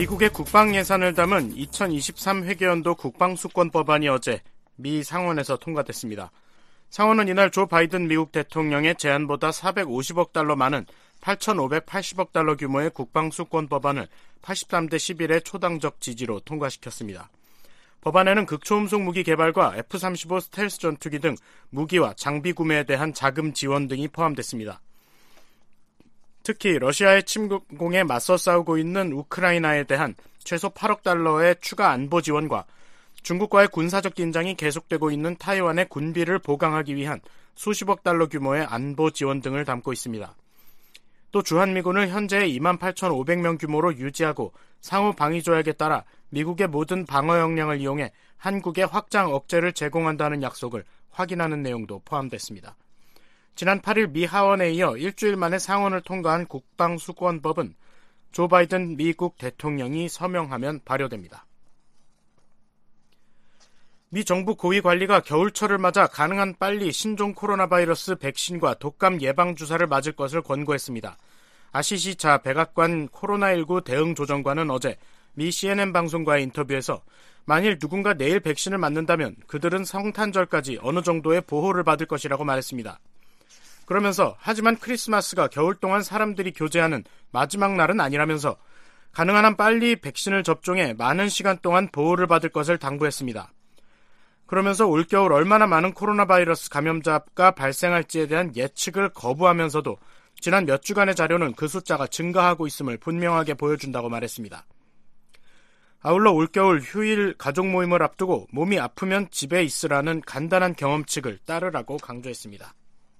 미국의 국방 예산을 담은 2023 회계연도 국방수권법안이 어제 미 상원에서 통과됐습니다. 상원은 이날 조 바이든 미국 대통령의 제안보다 450억 달러 많은 8,580억 달러 규모의 국방수권법안을 83대 11의 초당적 지지로 통과시켰습니다. 법안에는 극초음속 무기 개발과 F-35 스텔스 전투기 등 무기와 장비 구매에 대한 자금 지원 등이 포함됐습니다. 특히 러시아의 침공에 맞서 싸우고 있는 우크라이나에 대한 최소 8억 달러의 추가 안보 지원과 중국과의 군사적 긴장이 계속되고 있는 타이완의 군비를 보강하기 위한 수십억 달러 규모의 안보 지원 등을 담고 있습니다. 또 주한미군을 현재의 28,500명 규모로 유지하고 상호 방위조약에 따라 미국의 모든 방어 역량을 이용해 한국에 확장 억제를 제공한다는 약속을 확인하는 내용도 포함됐습니다. 지난 8일 미 하원에 이어 일주일 만에 상원을 통과한 국방수권법은 조 바이든 미국 대통령이 서명하면 발효됩니다. 미 정부 고위 관리가 겨울철을 맞아 가능한 빨리 신종 코로나 바이러스 백신과 독감 예방주사를 맞을 것을 권고했습니다. 아시시 자 백악관 코로나19 대응조정관은 어제 미 CNN 방송과의 인터뷰에서 만일 누군가 내일 백신을 맞는다면 그들은 성탄절까지 어느 정도의 보호를 받을 것이라고 말했습니다. 그러면서 하지만 크리스마스가 겨울 동안 사람들이 교제하는 마지막 날은 아니라면서 가능한 한 빨리 백신을 접종해 많은 시간 동안 보호를 받을 것을 당부했습니다. 그러면서 올겨울 얼마나 많은 코로나 바이러스 감염자가 발생할지에 대한 예측을 거부하면서도 지난 몇 주간의 자료는 그 숫자가 증가하고 있음을 분명하게 보여준다고 말했습니다. 아울러 올겨울 휴일 가족 모임을 앞두고 몸이 아프면 집에 있으라는 간단한 경험칙을 따르라고 강조했습니다.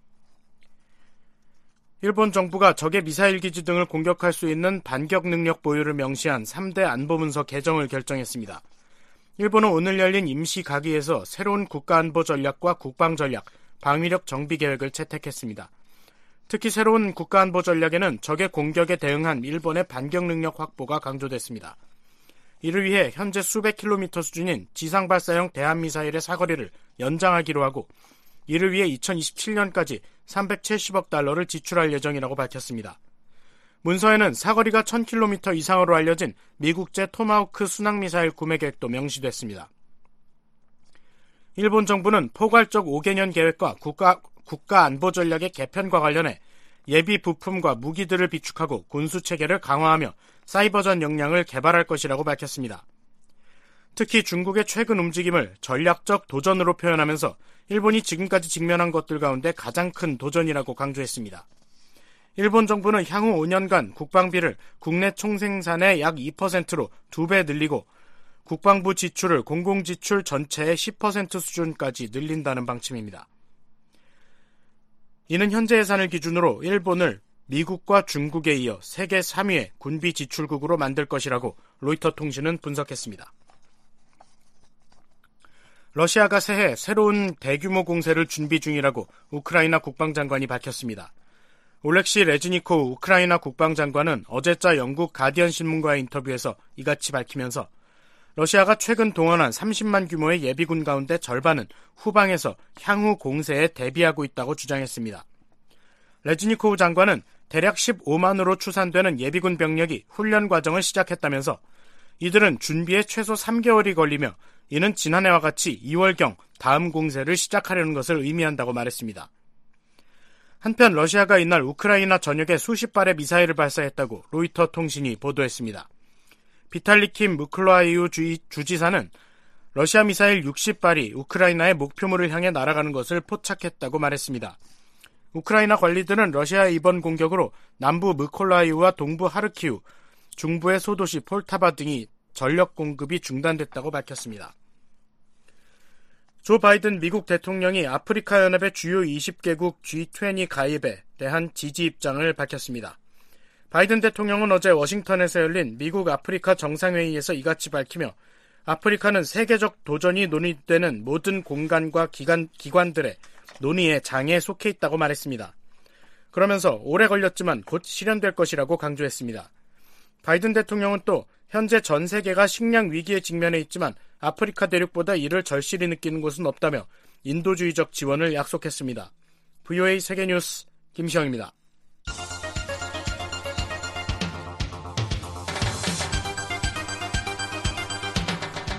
일본 정부가 적의 미사일 기지 등을 공격할 수 있는 반격 능력 보유를 명시한 3대 안보문서 개정을 결정했습니다. 일본은 오늘 열린 임시가기에서 새로운 국가안보 전략과 국방전략, 방위력 정비 계획을 채택했습니다. 특히 새로운 국가안보 전략에는 적의 공격에 대응한 일본의 반격 능력 확보가 강조됐습니다. 이를 위해 현재 수백 킬로미터 수준인 지상 발사형 대한미사일의 사거리를 연장하기로 하고 이를 위해 2027년까지 370억 달러를 지출할 예정이라고 밝혔습니다. 문서에는 사거리가 1000km 이상으로 알려진 미국제 토마호크 순항미사일 구매 계획도 명시됐습니다. 일본 정부는 포괄적 5개년 계획과 국가 안보 전략의 개편과 관련해 예비 부품과 무기들을 비축하고 군수체계를 강화하며 사이버전 역량을 개발할 것이라고 밝혔습니다. 특히 중국의 최근 움직임을 전략적 도전으로 표현하면서 일본이 지금까지 직면한 것들 가운데 가장 큰 도전이라고 강조했습니다. 일본 정부는 향후 5년간 국방비를 국내 총생산의 약 2%로 2배 늘리고 국방부 지출을 공공지출 전체의 10% 수준까지 늘린다는 방침입니다. 이는 현재 예산을 기준으로 일본을 미국과 중국에 이어 세계 3위의 군비 지출국으로 만들 것이라고 로이터 통신은 분석했습니다. 러시아가 새해 새로운 대규모 공세를 준비 중이라고 우크라이나 국방장관이 밝혔습니다. 올렉시 레즈니코우 우크라이나 국방장관은 어제자 영국 가디언 신문과의 인터뷰에서 이같이 밝히면서 러시아가 최근 동원한 30만 규모의 예비군 가운데 절반은 후방에서 향후 공세에 대비하고 있다고 주장했습니다. 레즈니코우 장관은 대략 15만으로 추산되는 예비군 병력이 훈련 과정을 시작했다면서 이들은 준비에 최소 3개월이 걸리며 이는 지난해와 같이 2월경 다음 공세를 시작하려는 것을 의미한다고 말했습니다. 한편 러시아가 이날 우크라이나 전역에 수십 발의 미사일을 발사했다고 로이터 통신이 보도했습니다. 비탈리킴 무클라이우 주지사는 러시아 미사일 60발이 우크라이나의 목표물을 향해 날아가는 것을 포착했다고 말했습니다. 우크라이나 관리들은 러시아의 이번 공격으로 남부 무콜라이우와 동부 하르키우, 중부의 소도시 폴타바 등이 전력 공급이 중단됐다고 밝혔습니다. 조 바이든 미국 대통령이 아프리카 연합의 주요 20개국 G20 가입에 대한 지지 입장을 밝혔습니다. 바이든 대통령은 어제 워싱턴에서 열린 미국 아프리카 정상회의에서 이같이 밝히며 아프리카는 세계적 도전이 논의되는 모든 공간과 기관들의 논의의 장에 속해 있다고 말했습니다. 그러면서 오래 걸렸지만 곧 실현될 것이라고 강조했습니다. 바이든 대통령은 또 현재 전 세계가 식량 위기에 직면해 있지만 아프리카 대륙보다 이를 절실히 느끼는 곳은 없다며 인도주의적 지원을 약속했습니다. VOA 세계뉴스 김시영입니다.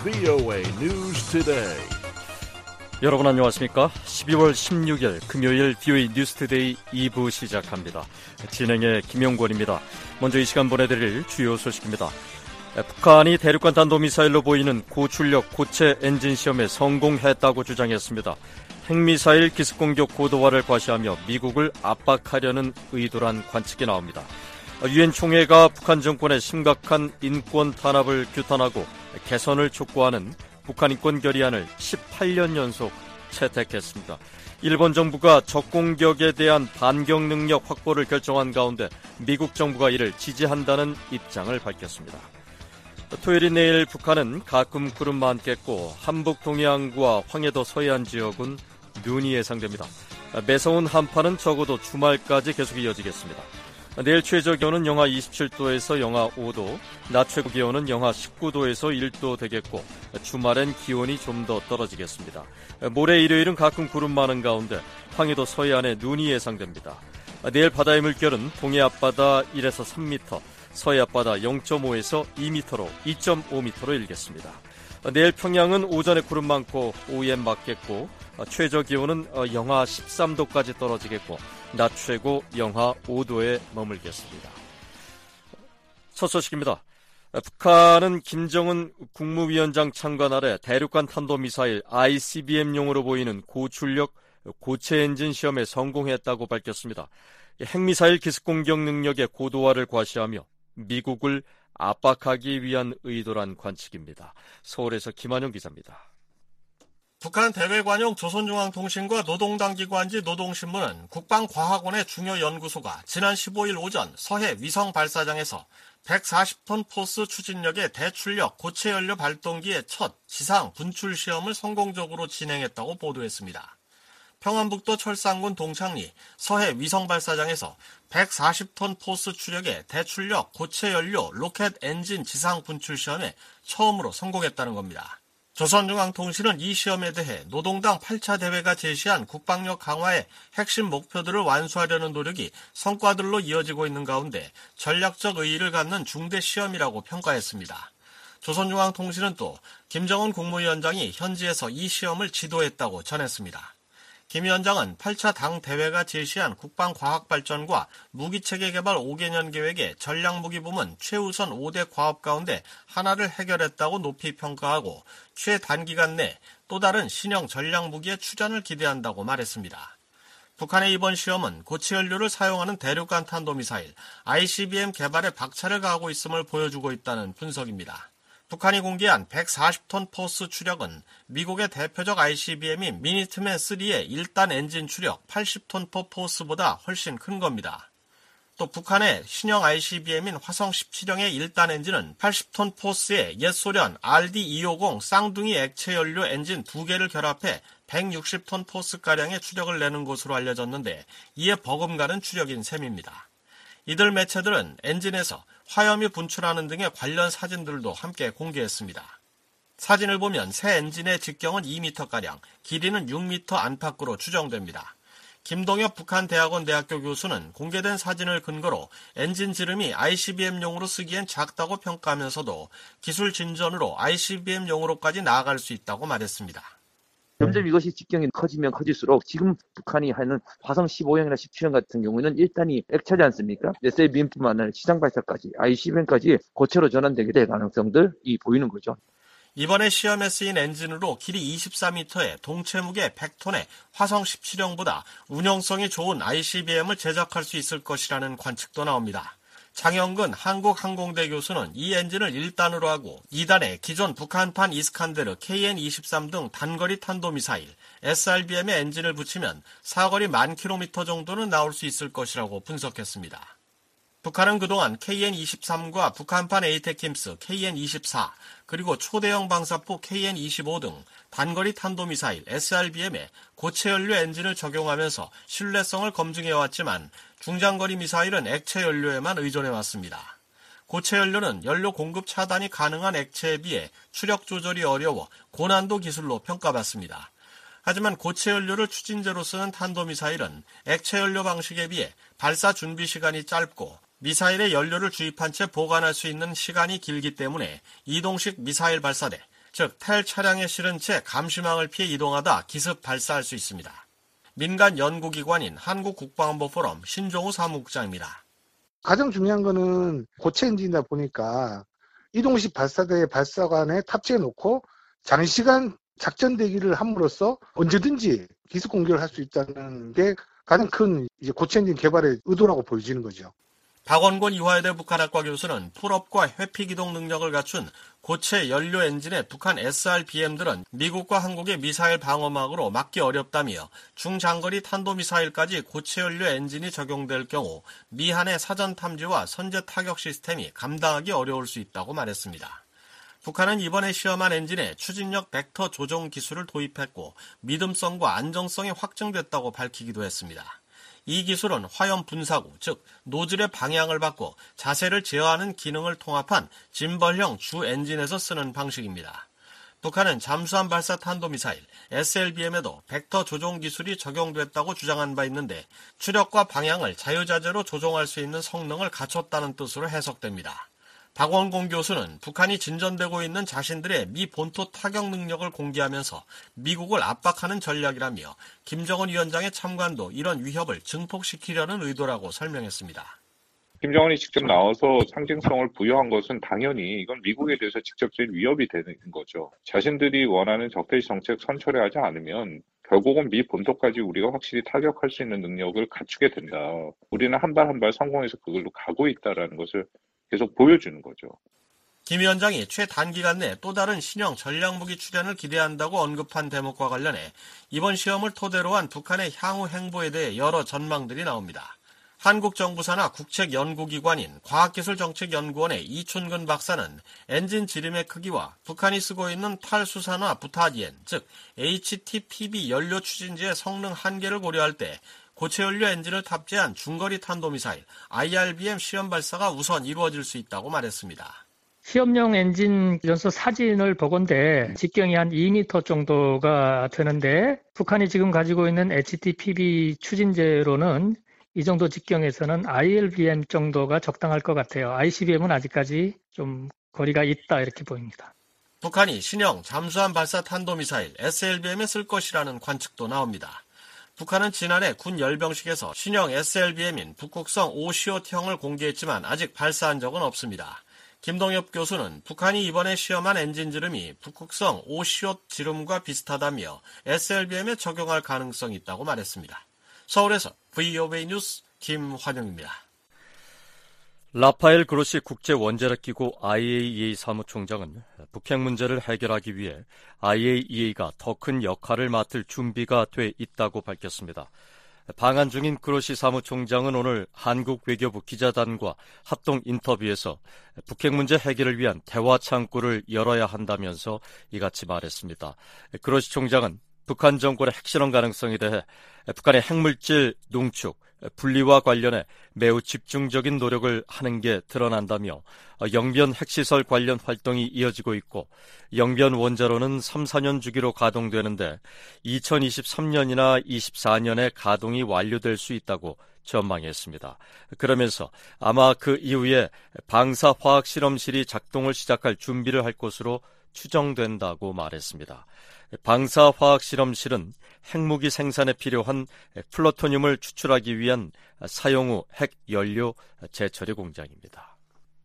VOA News Today. 여러분 안녕하십니까? 12월 16일 금요일 VOA 뉴스 투데이 2부 시작합니다. 진행의 김영권입니다. 먼저 이 시간 보내드릴 주요 소식입니다. 북한이 대륙간 탄도미사일로 보이는 고출력 고체 엔진 시험에 성공했다고 주장했습니다. 핵미사일 기습공격 고도화를 과시하며 미국을 압박하려는 의도란 관측이 나옵니다. 유엔 총회가 북한 정권의 심각한 인권 탄압을 규탄하고 개선을 촉구하는 북한 인권 결의안을 18년 연속 채택했습니다. 일본 정부가 적공격에 대한 반격 능력 확보를 결정한 가운데 미국 정부가 이를 지지한다는 입장을 밝혔습니다. 토요일인 내일 북한은 가끔 구름만 깼고 한북 동해안과 황해도 서해안 지역은 눈이 예상됩니다. 매서운 한파는 적어도 주말까지 계속 이어지겠습니다. 내일 최저 기온은 영하 27도에서 영하 5도, 낮 최고 기온은 영하 19도에서 1도 되겠고 주말엔 기온이 좀 더 떨어지겠습니다. 모레 일요일은 가끔 구름 많은 가운데 황해도 서해안에 눈이 예상됩니다. 내일 바다의 물결은 동해 앞바다 1에서 3m, 서해 앞바다 0.5에서 2m로 2.5m로 일겠습니다. 내일 평양은 오전에 구름 많고 오후엔 맑겠고 최저 기온은 영하 13도까지 떨어지겠고 낮 최고 영하 5도에 머물겠습니다. 첫 소식입니다. 북한은 김정은 국무위원장 참관 아래 대륙간 탄도미사일 ICBM용으로 보이는 고출력 고체 엔진 시험에 성공했다고 밝혔습니다. 핵미사일 기습공격 능력의 고도화를 과시하며 미국을 압박하기 위한 의도란 관측입니다. 서울에서 김한영 기자입니다. 북한 대외관용 조선중앙통신과 노동당 기관지 노동신문은 국방과학원의 중요 연구소가 지난 15일 오전 서해 위성 발사장에서 140톤 포스 추진력의 대출력 고체 연료 발동기의 첫 지상 분출 시험을 성공적으로 진행했다고 보도했습니다. 평안북도 철산군 동창리 서해 위성 발사장에서 140톤 포스 추력의 대출력 고체 연료 로켓 엔진 지상 분출 시험에 처음으로 성공했다는 겁니다. 조선중앙통신은 이 시험에 대해 노동당 8차 대회가 제시한 국방력 강화의 핵심 목표들을 완수하려는 노력이 성과들로 이어지고 있는 가운데 전략적 의의를 갖는 중대 시험이라고 평가했습니다. 조선중앙통신은 또 김정은 국무위원장이 현지에서 이 시험을 지도했다고 전했습니다. 김 위원장은 8차 당 대회가 제시한 국방과학발전과 무기체계 개발 5개년 계획의 전략무기 부문 최우선 5대 과업 가운데 하나를 해결했다고 높이 평가하고 최단기간 내 또 다른 신형 전략무기의 출전을 기대한다고 말했습니다. 북한의 이번 시험은 고체 연료를 사용하는 대륙간 탄도미사일 ICBM 개발에 박차를 가하고 있음을 보여주고 있다는 분석입니다. 북한이 공개한 140톤 포스 추력은 미국의 대표적 ICBM인 미니트맨3의 1단 엔진 추력 80톤 포스보다 훨씬 큰 겁니다. 또 북한의 신형 ICBM인 화성 17형의 1단 엔진은 80톤 포스의 옛 소련 RD-250 쌍둥이 액체 연료 엔진 2개를 결합해 160톤 포스가량의 추력을 내는 것으로 알려졌는데 이에 버금가는 추력인 셈입니다. 이들 매체들은 엔진에서 화염이 분출하는 등의 관련 사진들도 함께 공개했습니다. 사진을 보면 새 엔진의 직경은 2m가량, 길이는 6m 안팎으로 추정됩니다. 김동엽 북한 대학원 대학교 교수는 공개된 사진을 근거로 엔진 지름이 ICBM용으로 쓰기엔 작다고 평가하면서도 기술 진전으로 ICBM용으로까지 나아갈 수 있다고 말했습니다. 점점 이것이 직경이 커지면 커질수록 지금 북한이 하는 화성 15형이나 17형 같은 경우에는 1단이 액체지 않습니까? SABM뿐만 아니라 지상 발사까지 ICBM까지 고체로 전환되게 될 가능성들이 보이는 거죠. 이번에 시험에 쓰인 엔진으로 길이 24m에 동체 무게 100톤의 화성 17형보다 운용성이 좋은 ICBM을 제작할 수 있을 것이라는 관측도 나옵니다. 장영근 한국항공대 교수는 이 엔진을 1단으로 하고 2단에 기존 북한판 이스칸데르 KN-23 등 단거리 탄도미사일 SRBM의 엔진을 붙이면 사거리 10,000km 정도는 나올 수 있을 것이라고 분석했습니다. 북한은 그동안 KN-23과 북한판 에이테킴스 KN-24 그리고 초대형 방사포 KN-25 등 단거리 탄도미사일 SRBM에 고체 연료 엔진을 적용하면서 신뢰성을 검증해왔지만 중장거리 미사일은 액체 연료에만 의존해왔습니다. 고체 연료는 연료 공급 차단이 가능한 액체에 비해 추력 조절이 어려워 고난도 기술로 평가받습니다. 하지만 고체 연료를 추진제로 쓰는 탄도미사일은 액체 연료 방식에 비해 발사 준비 시간이 짧고 미사일에 연료를 주입한 채 보관할 수 있는 시간이 길기 때문에 이동식 미사일 발사대, 즉 텔 차량에 실은 채 감시망을 피해 이동하다 기습 발사할 수 있습니다. 민간 연구기관인 한국국방안보포럼 신종우 사무국장입니다. 가장 중요한 거는 고체 엔진이다 보니까 이동식 발사대의 발사관에 탑재해 놓고 장시간 작전 대기를 함으로써 언제든지 기습 공격을 할 수 있다는 게 가장 큰 고체 엔진 개발의 의도라고 보여지는 거죠. 박원곤 이화여대 북한학과 교수는 풀업과 회피 기동 능력을 갖춘 고체 연료 엔진의 북한 SRBM들은 미국과 한국의 미사일 방어막으로 막기 어렵다며 중장거리 탄도미사일까지 고체 연료 엔진이 적용될 경우 미한의 사전 탐지와 선제 타격 시스템이 감당하기 어려울 수 있다고 말했습니다. 북한은 이번에 시험한 엔진에 추진력 벡터 조종 기술을 도입했고 믿음성과 안정성이 확증됐다고 밝히기도 했습니다. 이 기술은 화염 분사구, 즉 노즐의 방향을 바꿔 자세를 제어하는 기능을 통합한 짐벌형 주 엔진에서 쓰는 방식입니다. 북한은 잠수함 발사 탄도미사일 SLBM에도 벡터 조종 기술이 적용됐다고 주장한 바 있는데 추력과 방향을 자유자재로 조종할 수 있는 성능을 갖췄다는 뜻으로 해석됩니다. 박원공 교수는 북한이 진전되고 있는 자신들의 미 본토 타격 능력을 공개하면서 미국을 압박하는 전략이라며 김정은 위원장의 참관도 이런 위협을 증폭시키려는 의도라고 설명했습니다. 김정은이 직접 나와서 상징성을 부여한 것은 당연히 이건 미국에 대해서 직접적인 위협이 되는 거죠. 자신들이 원하는 적대시 정책 선철회하지 않으면 결국은 미 본토까지 우리가 확실히 타격할 수 있는 능력을 갖추게 된다. 우리는 한 발 한 발 성공해서 그걸로 가고 있다는 것을 계속 보여주는 거죠. 김 위원장이 최단기간 내 또 다른 신형 전략무기 출현을 기대한다고 언급한 대목과 관련해 이번 시험을 토대로 한 북한의 향후 행보에 대해 여러 전망들이 나옵니다. 한국 정부 산하 국책연구기관인 과학기술정책연구원의 이춘근 박사는 엔진 지름의 크기와 북한이 쓰고 있는 탈수산화 부타디엔, 즉 HTPB 연료 추진제의 성능 한계를 고려할 때 고체 연료 엔진을 탑재한 중거리 탄도미사일 IRBM 시험 발사가 우선 이루어질 수 있다고 말했습니다. 시험용 엔진 연소 사진을 보건대 직경이 한 2m 정도가 되는데 북한이 지금 가지고 있는 HTPB 추진제로는 이 정도 직경에서는 ILBM 정도가 적당할 것 같아요. ICBM은 아직까지 좀 거리가 있다 이렇게 보입니다. 북한이 신형 잠수함 발사 탄도미사일 SLBM에 쓸 것이라는 관측도 나옵니다. 북한은 지난해 군 열병식에서 신형 SLBM인 북극성 오시옷형을 공개했지만 아직 발사한 적은 없습니다. 김동엽 교수는 북한이 이번에 시험한 엔진 지름이 북극성 오시옷 지름과 비슷하다며 SLBM에 적용할 가능성이 있다고 말했습니다. 서울에서 VOA 뉴스 김환영입니다. 라파엘 그로시 국제원자력기구 IAEA 사무총장은 북핵 문제를 해결하기 위해 IAEA가 더 큰 역할을 맡을 준비가 돼 있다고 밝혔습니다. 방한 중인 그로시 사무총장은 오늘 한국 외교부 기자단과 합동 인터뷰에서 북핵 문제 해결을 위한 대화 창구를 열어야 한다면서 이같이 말했습니다. 그로시 총장은 북한 정권의 핵실험 가능성에 대해 북한의 핵물질 농축, 분리와 관련해 매우 집중적인 노력을 하는 게 드러난다며 영변 핵시설 관련 활동이 이어지고 있고 영변 원자로는 3, 4년 주기로 가동되는데 2023년이나 24년에 가동이 완료될 수 있다고 전망했습니다. 그러면서 아마 그 이후에 방사화학실험실이 작동을 시작할 준비를 할 것으로 추정된다고 말했습니다. 방사화학실험실은 핵무기 생산에 필요한 플루토늄을 추출하기 위한 사용 후 핵연료 재처리 공장입니다.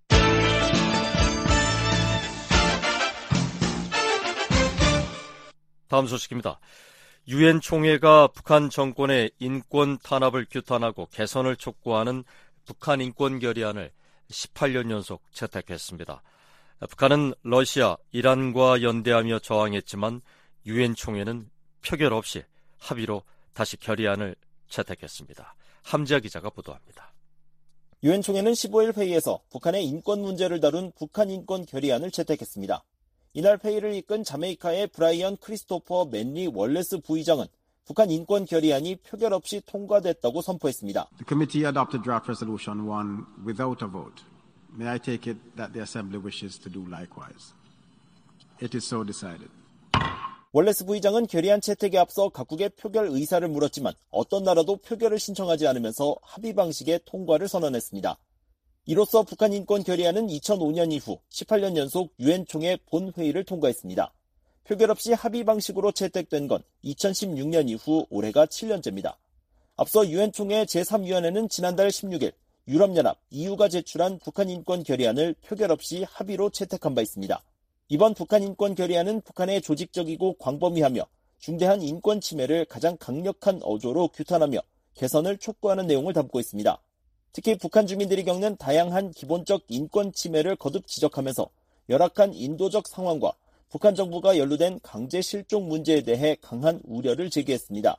다음 소식입니다. 유엔 총회가 북한 정권의 인권 탄압을 규탄하고 개선을 촉구하는 북한 인권 결의안을 18년 연속 채택했습니다. 북한은 러시아, 이란과 연대하며 저항했지만 유엔 총회는 표결 없이 합의로 다시 결의안을 채택했습니다. 함지아 기자가 보도합니다. 유엔 총회는 15일 회의에서 북한의 인권 문제를 다룬 북한 인권 결의안을 채택했습니다. 이날 회의를 이끈 자메이카의 브라이언 크리스토퍼 맨리 월레스 부의장은 북한 인권 결의안이 표결 없이 통과됐다고 선포했습니다. The committee adopted draft resolution 1 without a vote. May I take it that the Assembly wishes to do likewise? It is so decided. 월레스 부의장은 결의안 채택에 앞서 각국의 표결 의사를 물었지만 어떤 나라도 표결을 신청하지 않으면서 합의 방식의 통과를 선언했습니다. 이로써 북한 인권 결의안은 2005년 이후 18년 연속 유엔 총회 본회의를 통과했습니다. 표결 없이 합의 방식으로 채택된 건 2016년 이후 올해가 7년째입니다. 앞서 유엔 총회 제3위원회는 지난달 16일 유럽연합, EU가 제출한 북한 인권 결의안을 표결 없이 합의로 채택한 바 있습니다. 이번 북한 인권 결의안은 북한의 조직적이고 광범위하며 중대한 인권 침해를 가장 강력한 어조로 규탄하며 개선을 촉구하는 내용을 담고 있습니다. 특히 북한 주민들이 겪는 다양한 기본적 인권 침해를 거듭 지적하면서 열악한 인도적 상황과 북한 정부가 연루된 강제 실종 문제에 대해 강한 우려를 제기했습니다.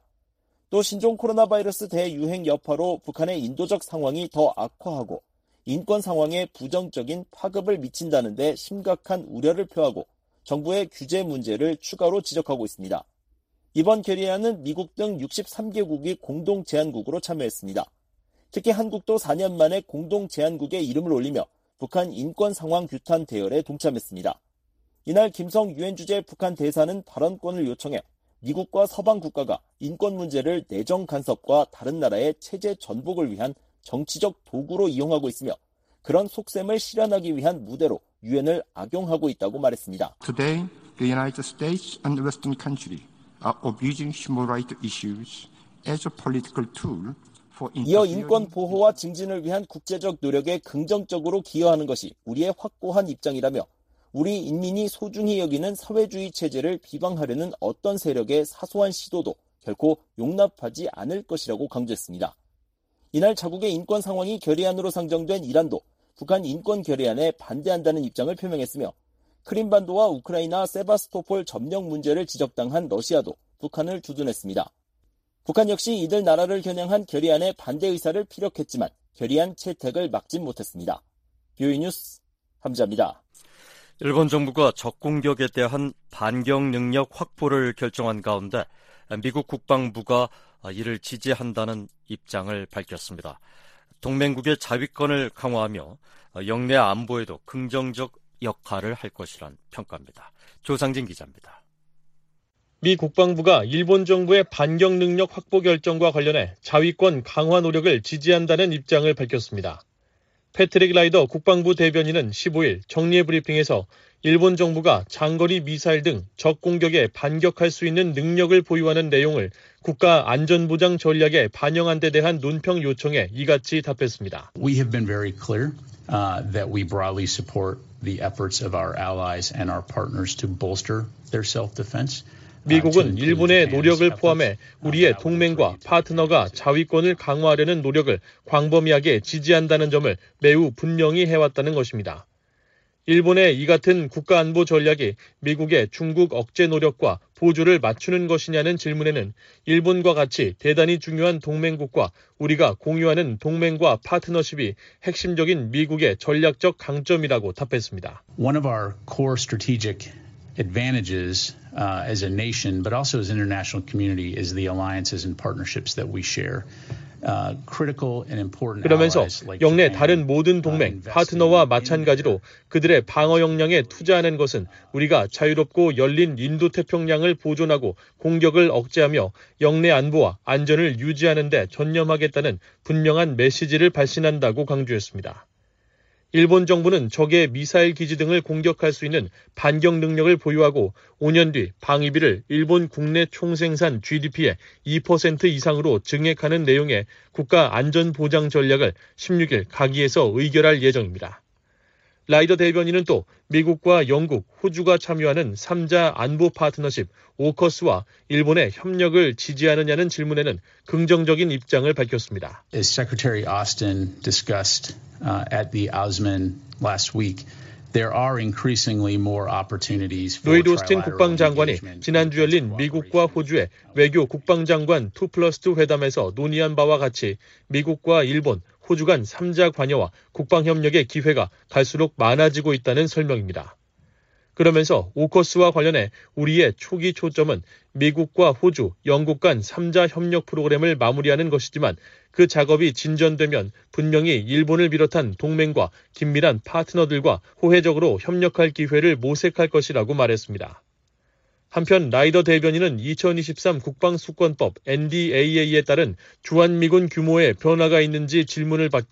또 신종 코로나 바이러스 대유행 여파로 북한의 인도적 상황이 더 악화하고 인권 상황에 부정적인 파급을 미친다는 데 심각한 우려를 표하고 정부의 규제 문제를 추가로 지적하고 있습니다. 이번 결의안은 미국 등 63개국이 공동 제안국으로 참여했습니다. 특히 한국도 4년 만에 공동 제안국에 이름을 올리며 북한 인권 상황 규탄 대열에 동참했습니다. 이날 김성 유엔 주재 북한 대사는 발언권을 요청해 미국과 서방 국가가 인권 문제를 내정 간섭과 다른 나라의 체제 전복을 위한 정치적 도구로 이용하고 있으며 그런 속셈을 실현하기 위한 무대로 유엔을 악용하고 있다고 말했습니다. Today, the United States and Western countries are abusing human rights issues as a political tool. 이어 인권 보호와 증진을 위한 국제적 노력에 긍정적으로 기여하는 것이 우리의 확고한 입장이라며 우리 인민이 소중히 여기는 사회주의 체제를 비방하려는 어떤 세력의 사소한 시도도 결코 용납하지 않을 것이라고 강조했습니다. 이날 자국의 인권 상황이 결의안으로 상정된 이란도 북한 인권 결의안에 반대한다는 입장을 표명했으며 크림반도와 우크라이나 세바스토폴 점령 문제를 지적당한 러시아도 북한을 두둔했습니다. 북한 역시 이들 나라를 겨냥한 결의안에 반대 의사를 피력했지만 결의안 채택을 막진 못했습니다. 뷰이 뉴스 함자입니다. 일본 정부가 적공격에 대한 반경 능력 확보를 결정한 가운데 미국 국방부가 이를 지지한다는 입장을 밝혔습니다. 동맹국의 자위권을 강화하며 영내 안보에도 긍정적 역할을 할 것이란 평가입니다. 조상진 기자입니다. 미 국방부가 일본 정부의 반경 능력 확보 결정과 관련해 자위권 강화 노력을 지지한다는 입장을 밝혔습니다. 패트릭 라이더 국방부 대변인은 15일 정례 브리핑에서 일본 정부가 장거리 미사일 등 적 공격에 반격할 수 있는 능력을 보유하는 내용을 국가 안전보장 전략에 반영한 데 대한 논평 요청에 이같이 답했습니다. We have been very clear that we broadly support the efforts of our allies and our partners to bolster their self-defense. 미국은 일본의 노력을 포함해 우리의 동맹과 파트너가 자위권을 강화하려는 노력을 광범위하게 지지한다는 점을 매우 분명히 해왔다는 것입니다. 일본의 이 같은 국가안보 전략이 미국의 중국 억제 노력과 보조를 맞추는 것이냐는 질문에는 일본과 같이 대단히 중요한 동맹국과 우리가 공유하는 동맹과 파트너십이 핵심적인 미국의 전략적 강점이라고 답했습니다. One of our core strategic advantages as a nation, but also as an international community, is the alliances and partnerships that we share. 그러면서 영내 다른 모든 동맹, 파트너와 마찬가지로 그들의 방어 역량에 투자하는 것은 우리가 자유롭고 열린 인도태평양을 보존하고 공격을 억제하며 영내 안보와 안전을 유지하는 데 전념하겠다는 분명한 메시지를 발신한다고 강조했습니다. 일본 정부는 적의 미사일 기지 등을 공격할 수 있는 반격 능력을 보유하고 5년 뒤 방위비를 일본 국내 총생산 GDP의 2% 이상으로 증액하는 내용의 국가 안전보장 전략을 16일 가기에서 의결할 예정입니다. 라이더 대변인은 또 미국과 영국, 호주가 참여하는 3자 안보 파트너십 오커스와 일본의 협력을 지지하느냐는 질문에는 긍정적인 입장을 밝혔습니다. As Secretary Austin discussed at the ASEAN last week, there are increasingly more opportunities for 로이드 오스틴 국방장관이 지난주 열린 미국과 호주의 외교 국방장관 2+2 회담에서 논의한 바와 같이 미국과 일본, 호주 간 3자 관여와 국방협력의 기회가 갈수록 많아지고 있다는 설명입니다. 그러면서 오커스와 관련해 우리의 초기 초점은 미국과 호주, 영국 간 3자 협력 프로그램을 마무리하는 것이지만 그 작업이 진전되면 분명히 일본을 비롯한 동맹과 긴밀한 파트너들과 호혜적으로 협력할 기회를 모색할 것이라고 말했습니다. 한편 라이더 대변인은 2023 국방수권법 NDAA에 따른 주한미군 규모에 변화가 있는지 질문을 받고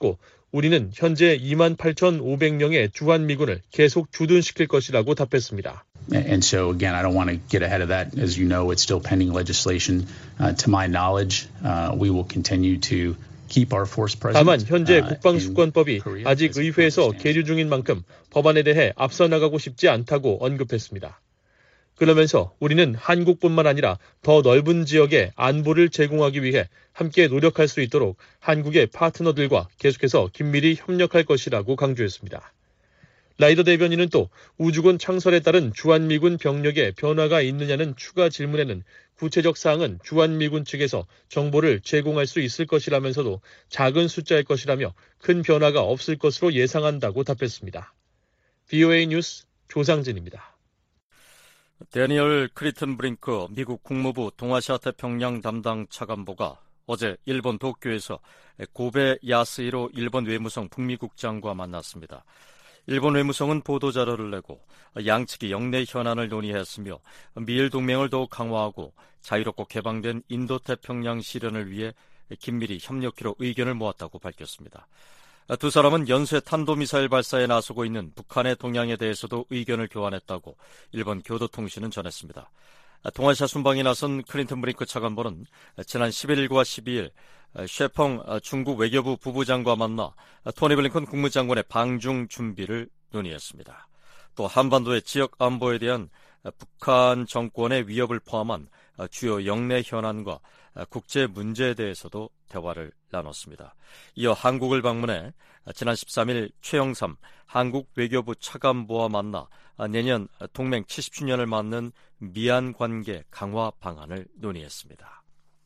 우리는 현재 28,500명의 주한미군을 계속 주둔시킬 것이라고 답했습니다. And so, again, I don't want to get ahead of that. As you know, it's still pending legislation. To my knowledge, we will continue to keep our force present. 다만 현재 국방수권법이 아직 의회에서 계류 중인 만큼 법안에 대해 앞서 나가고 싶지 않다고 언급했습니다. 그러면서 우리는 한국뿐만 아니라 더 넓은 지역에 안보를 제공하기 위해 함께 노력할 수 있도록 한국의 파트너들과 계속해서 긴밀히 협력할 것이라고 강조했습니다. 라이더 대변인은 또 우주군 창설에 따른 주한미군 병력에 변화가 있느냐는 추가 질문에는 구체적 사항은 주한미군 측에서 정보를 제공할 수 있을 것이라면서도 작은 숫자일 것이라며 큰 변화가 없을 것으로 예상한다고 답했습니다. VOA 뉴스 조상진입니다. 데니얼 크리튼 브링크 미국 국무부 동아시아 태평양 담당 차관보가 어제 일본 도쿄에서 고베 야스히로 일본 외무성 북미국장과 만났습니다. 일본 외무성은 보도자료를 내고 양측이 영내 현안을 논의했으며 미일 동맹을 더욱 강화하고 자유롭고 개방된 인도태평양 실현을 위해 긴밀히 협력키로 의견을 모았다고 밝혔습니다. 두 사람은 연쇄 탄도미사일 발사에 나서고 있는 북한의 동향에 대해서도 의견을 교환했다고 일본 교도통신은 전했습니다. 동아시아 순방에 나선 클린턴 브링크 차관보는 지난 11일과 12일 셰펑 중국 외교부 부부장과 만나 토니 블링컨 국무장관의 방중 준비를 논의했습니다. 또 한반도의 지역 안보에 대한 북한 정권의 위협을 포함한 주요 영내 현안과 국제 문제에 대해서도 대화를 나눴습니다. 이어 한국을 방문해 지난 13일 최영삼 한국 외교부 차관보와 만나 내년 동맹 70주년을 맞는 미얀 관계 강화 방안을 논의했습니다.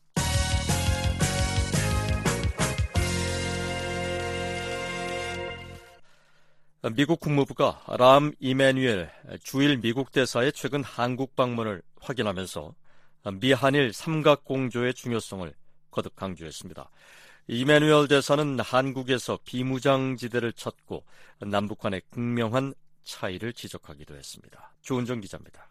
미국 국무부가 람 이메뉴엘 주일 미국 대사의 최근 한국 방문을 확인하면서 미한일 삼각공조의 중요성을 거듭 강조했습니다. 이메뉴엘 대사는 한국에서 비무장지대를 찾고 남북 간의 극명한 차이를 지적하기도 했습니다. 조은정 기자입니다.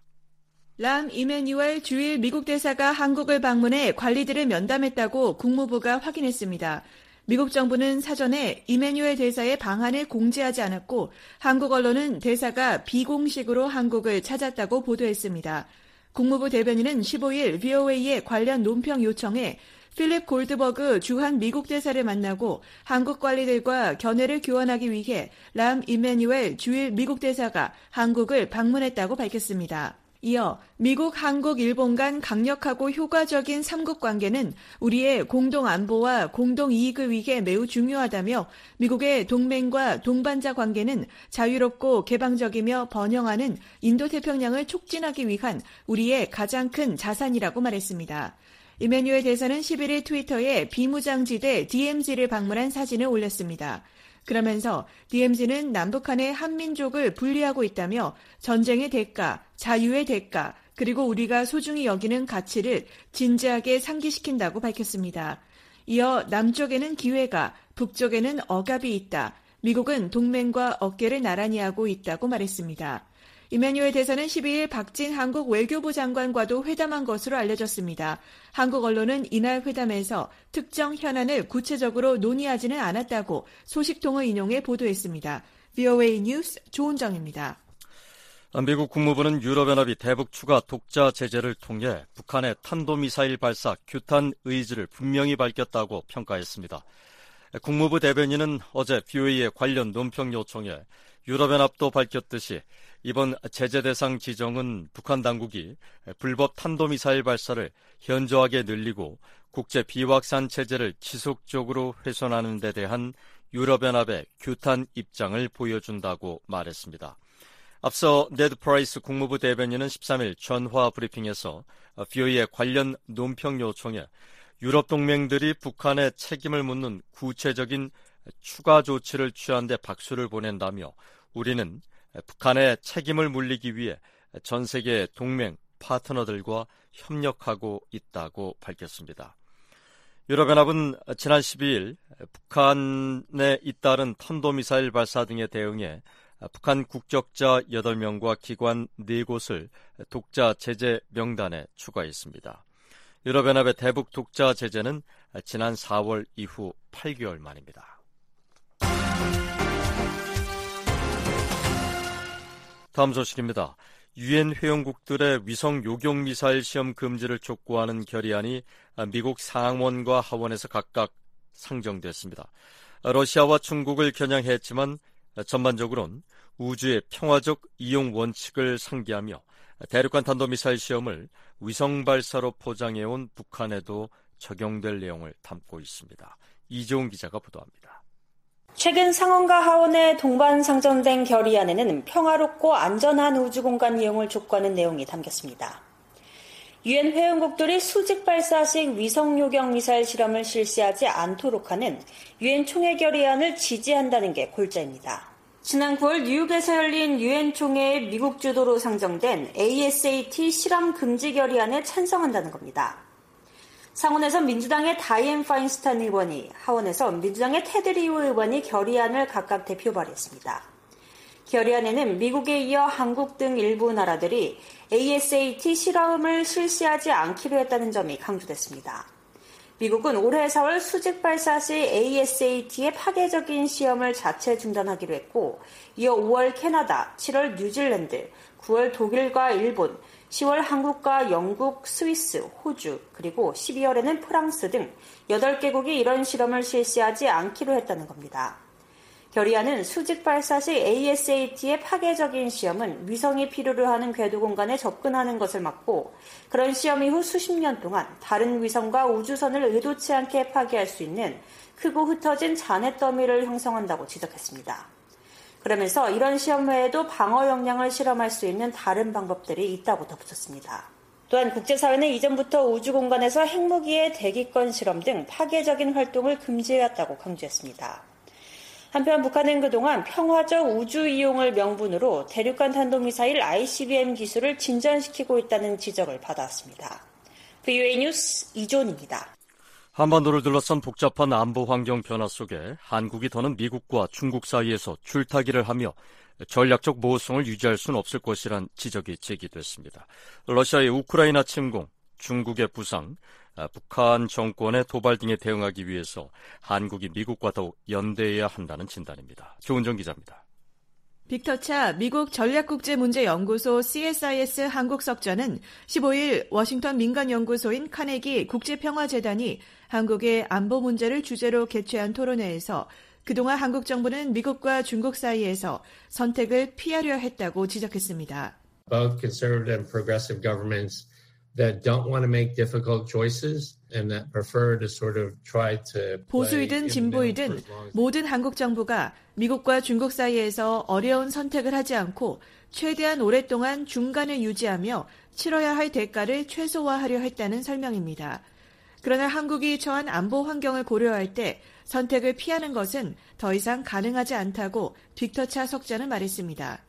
람 이메뉴엘 주일 미국 대사가 한국을 방문해 관리들을 면담했다고 국무부가 확인했습니다. 미국 정부는 사전에 이메뉴엘 대사의 방한을 공지하지 않았고 한국 언론은 대사가 비공식으로 한국을 찾았다고 보도했습니다. 국무부 대변인은 15일 VOA의 관련 논평 요청에 필립 골드버그 주한 미국 대사를 만나고 한국 관리들과 견해를 교환하기 위해 람 이메뉴엘 주일 미국 대사가 한국을 방문했다고 밝혔습니다. 이어 미국, 한국, 일본 간 강력하고 효과적인 삼국 관계는 우리의 공동 안보와 공동 이익을 위해 매우 중요하다며 미국의 동맹과 동반자 관계는 자유롭고 개방적이며 번영하는 인도태평양을 촉진하기 위한 우리의 가장 큰 자산이라고 말했습니다. 이메뉴엘 대사는 11일 트위터에 비무장지대 DMZ를 방문한 사진을 올렸습니다. 그러면서 DMZ는 남북한의 한민족을 분리하고 있다며 전쟁의 대가, 자유의 대가, 그리고 우리가 소중히 여기는 가치를 진지하게 상기시킨다고 밝혔습니다. 이어 남쪽에는 기회가, 북쪽에는 억압이 있다. 미국은 동맹과 어깨를 나란히 하고 있다고 말했습니다. 이메뉴엘 대사는 12일 박진 한국 외교부 장관과도 회담한 것으로 알려졌습니다. 한국 언론은 이날 회담에서 특정 현안을 구체적으로 논의하지는 않았다고 소식통을 인용해 보도했습니다. VOA 뉴스 조은정입니다. 미국 국무부는 유럽연합이 대북 추가 독자 제재를 통해 북한의 탄도미사일 발사 규탄 의지를 분명히 밝혔다고 평가했습니다. 국무부 대변인은 어제 VOA의 관련 논평 요청에 유럽연합도 밝혔듯이 이번 제재 대상 지정은 북한 당국이 불법 탄도미사일 발사를 현저하게 늘리고 국제 비확산 체제를 지속적으로 훼손하는 데 대한 유럽연합의 규탄 입장을 보여준다고 말했습니다. 앞서 네드 프라이스 국무부 대변인은 13일 전화 브리핑에서 VOA의 관련 논평 요청에 유럽 동맹들이 북한의 책임을 묻는 구체적인 추가 조치를 취한 데 박수를 보낸다며 우리는 북한의 책임을 물리기 위해 전 세계 동맹 파트너들과 협력하고 있다고 밝혔습니다. 유럽연합은 지난 12일 북한에 잇따른 탄도미사일 발사 등에 대응해 북한 국적자 8명과 기관 4곳을 독자 제재 명단에 추가했습니다. 유럽연합의 대북 독자 제재는 지난 4월 이후 8개월 만입니다. 다음 소식입니다. 유엔 회원국들의 위성 요격 미사일 시험 금지를 촉구하는 결의안이 미국 상원과 하원에서 각각 상정됐습니다. 러시아와 중국을 겨냥했지만 전반적으로는 우주의 평화적 이용 원칙을 상기하며 대륙간 탄도미사일 시험을 위성 발사로 포장해온 북한에도 적용될 내용을 담고 있습니다. 이재용 기자가 보도합니다. 최근 상원과 하원에 동반 상정된 결의안에는 평화롭고 안전한 우주공간 이용을 촉구하는 내용이 담겼습니다. 유엔 회원국들이 수직 발사식 위성 요격 미사일 실험을 실시하지 않도록 하는 유엔 총회 결의안을 지지한다는 게 골자입니다. 지난 9월 뉴욕에서 열린 유엔 총회의 미국 주도로 상정된 ASAT 실험 금지 결의안에 찬성한다는 겁니다. 상원에서 민주당의 다이앤 파인스타인 의원이, 하원에서 민주당의 테드 리우 의원이 결의안을 각각 대표 발의했습니다. 결의안에는 미국에 이어 한국 등 일부 나라들이 ASAT 실험을 실시하지 않기로 했다는 점이 강조됐습니다. 미국은 올해 4월 수직 발사 시 ASAT의 파괴적인 시험을 자체 중단하기로 했고, 이어 5월 캐나다, 7월 뉴질랜드, 9월 독일과 일본, 10월 한국과 영국, 스위스, 호주, 그리고 12월에는 프랑스 등 8개국이 이런 실험을 실시하지 않기로 했다는 겁니다. 결의안은 수직 발사 시 ASAT의 파괴적인 시험은 위성이 필요로 하는 궤도 공간에 접근하는 것을 막고, 그런 시험 이후 수십 년 동안 다른 위성과 우주선을 의도치 않게 파괴할 수 있는 크고 흩어진 잔해 더미를 형성한다고 지적했습니다. 그러면서 이런 시험 외에도 방어 역량을 실험할 수 있는 다른 방법들이 있다고 덧붙였습니다. 또한 국제사회는 이전부터 우주공간에서 핵무기의 대기권 실험 등 파괴적인 활동을 금지해왔다고 강조했습니다. 한편 북한은 그동안 평화적 우주 이용을 명분으로 대륙간 탄도미사일 ICBM 기술을 진전시키고 있다는 지적을 받아왔습니다. VOA 뉴스 이존입니다. 한반도를 둘러싼 복잡한 안보 환경 변화 속에 한국이 더는 미국과 중국 사이에서 줄타기를 하며 전략적 모호성을 유지할 수는 없을 것이란 지적이 제기됐습니다. 러시아의 우크라이나 침공, 중국의 부상, 북한 정권의 도발 등에 대응하기 위해서 한국이 미국과 더욱 연대해야 한다는 진단입니다. 조은정 기자입니다. 빅터차 미국 전략국제문제연구소 CSIS 한국석전은 15일 워싱턴 민간연구소인 카네기 국제평화재단이 한국의 안보 문제를 주제로 개최한 토론회에서 그동안 한국 정부는 미국과 중국 사이에서 선택을 피하려 했다고 지적했습니다. Both conservative and progressive governments that don't want to make difficult choices and that prefer to sort of try to 보수이든 진보이든 모든 한국 정부가 미국과 중국 사이에서 어려운 선택을 하지 않고 최대한 오랫동안 중간을 유지하며 치러야 할 대가를 최소화하려 했다는 설명입니다. 그러나 한국이 처한 안보 환경을 고려할 때 선택을 피하는 것은 더 이상 가능하지 않다고 빅터차 석자는 말했습니다.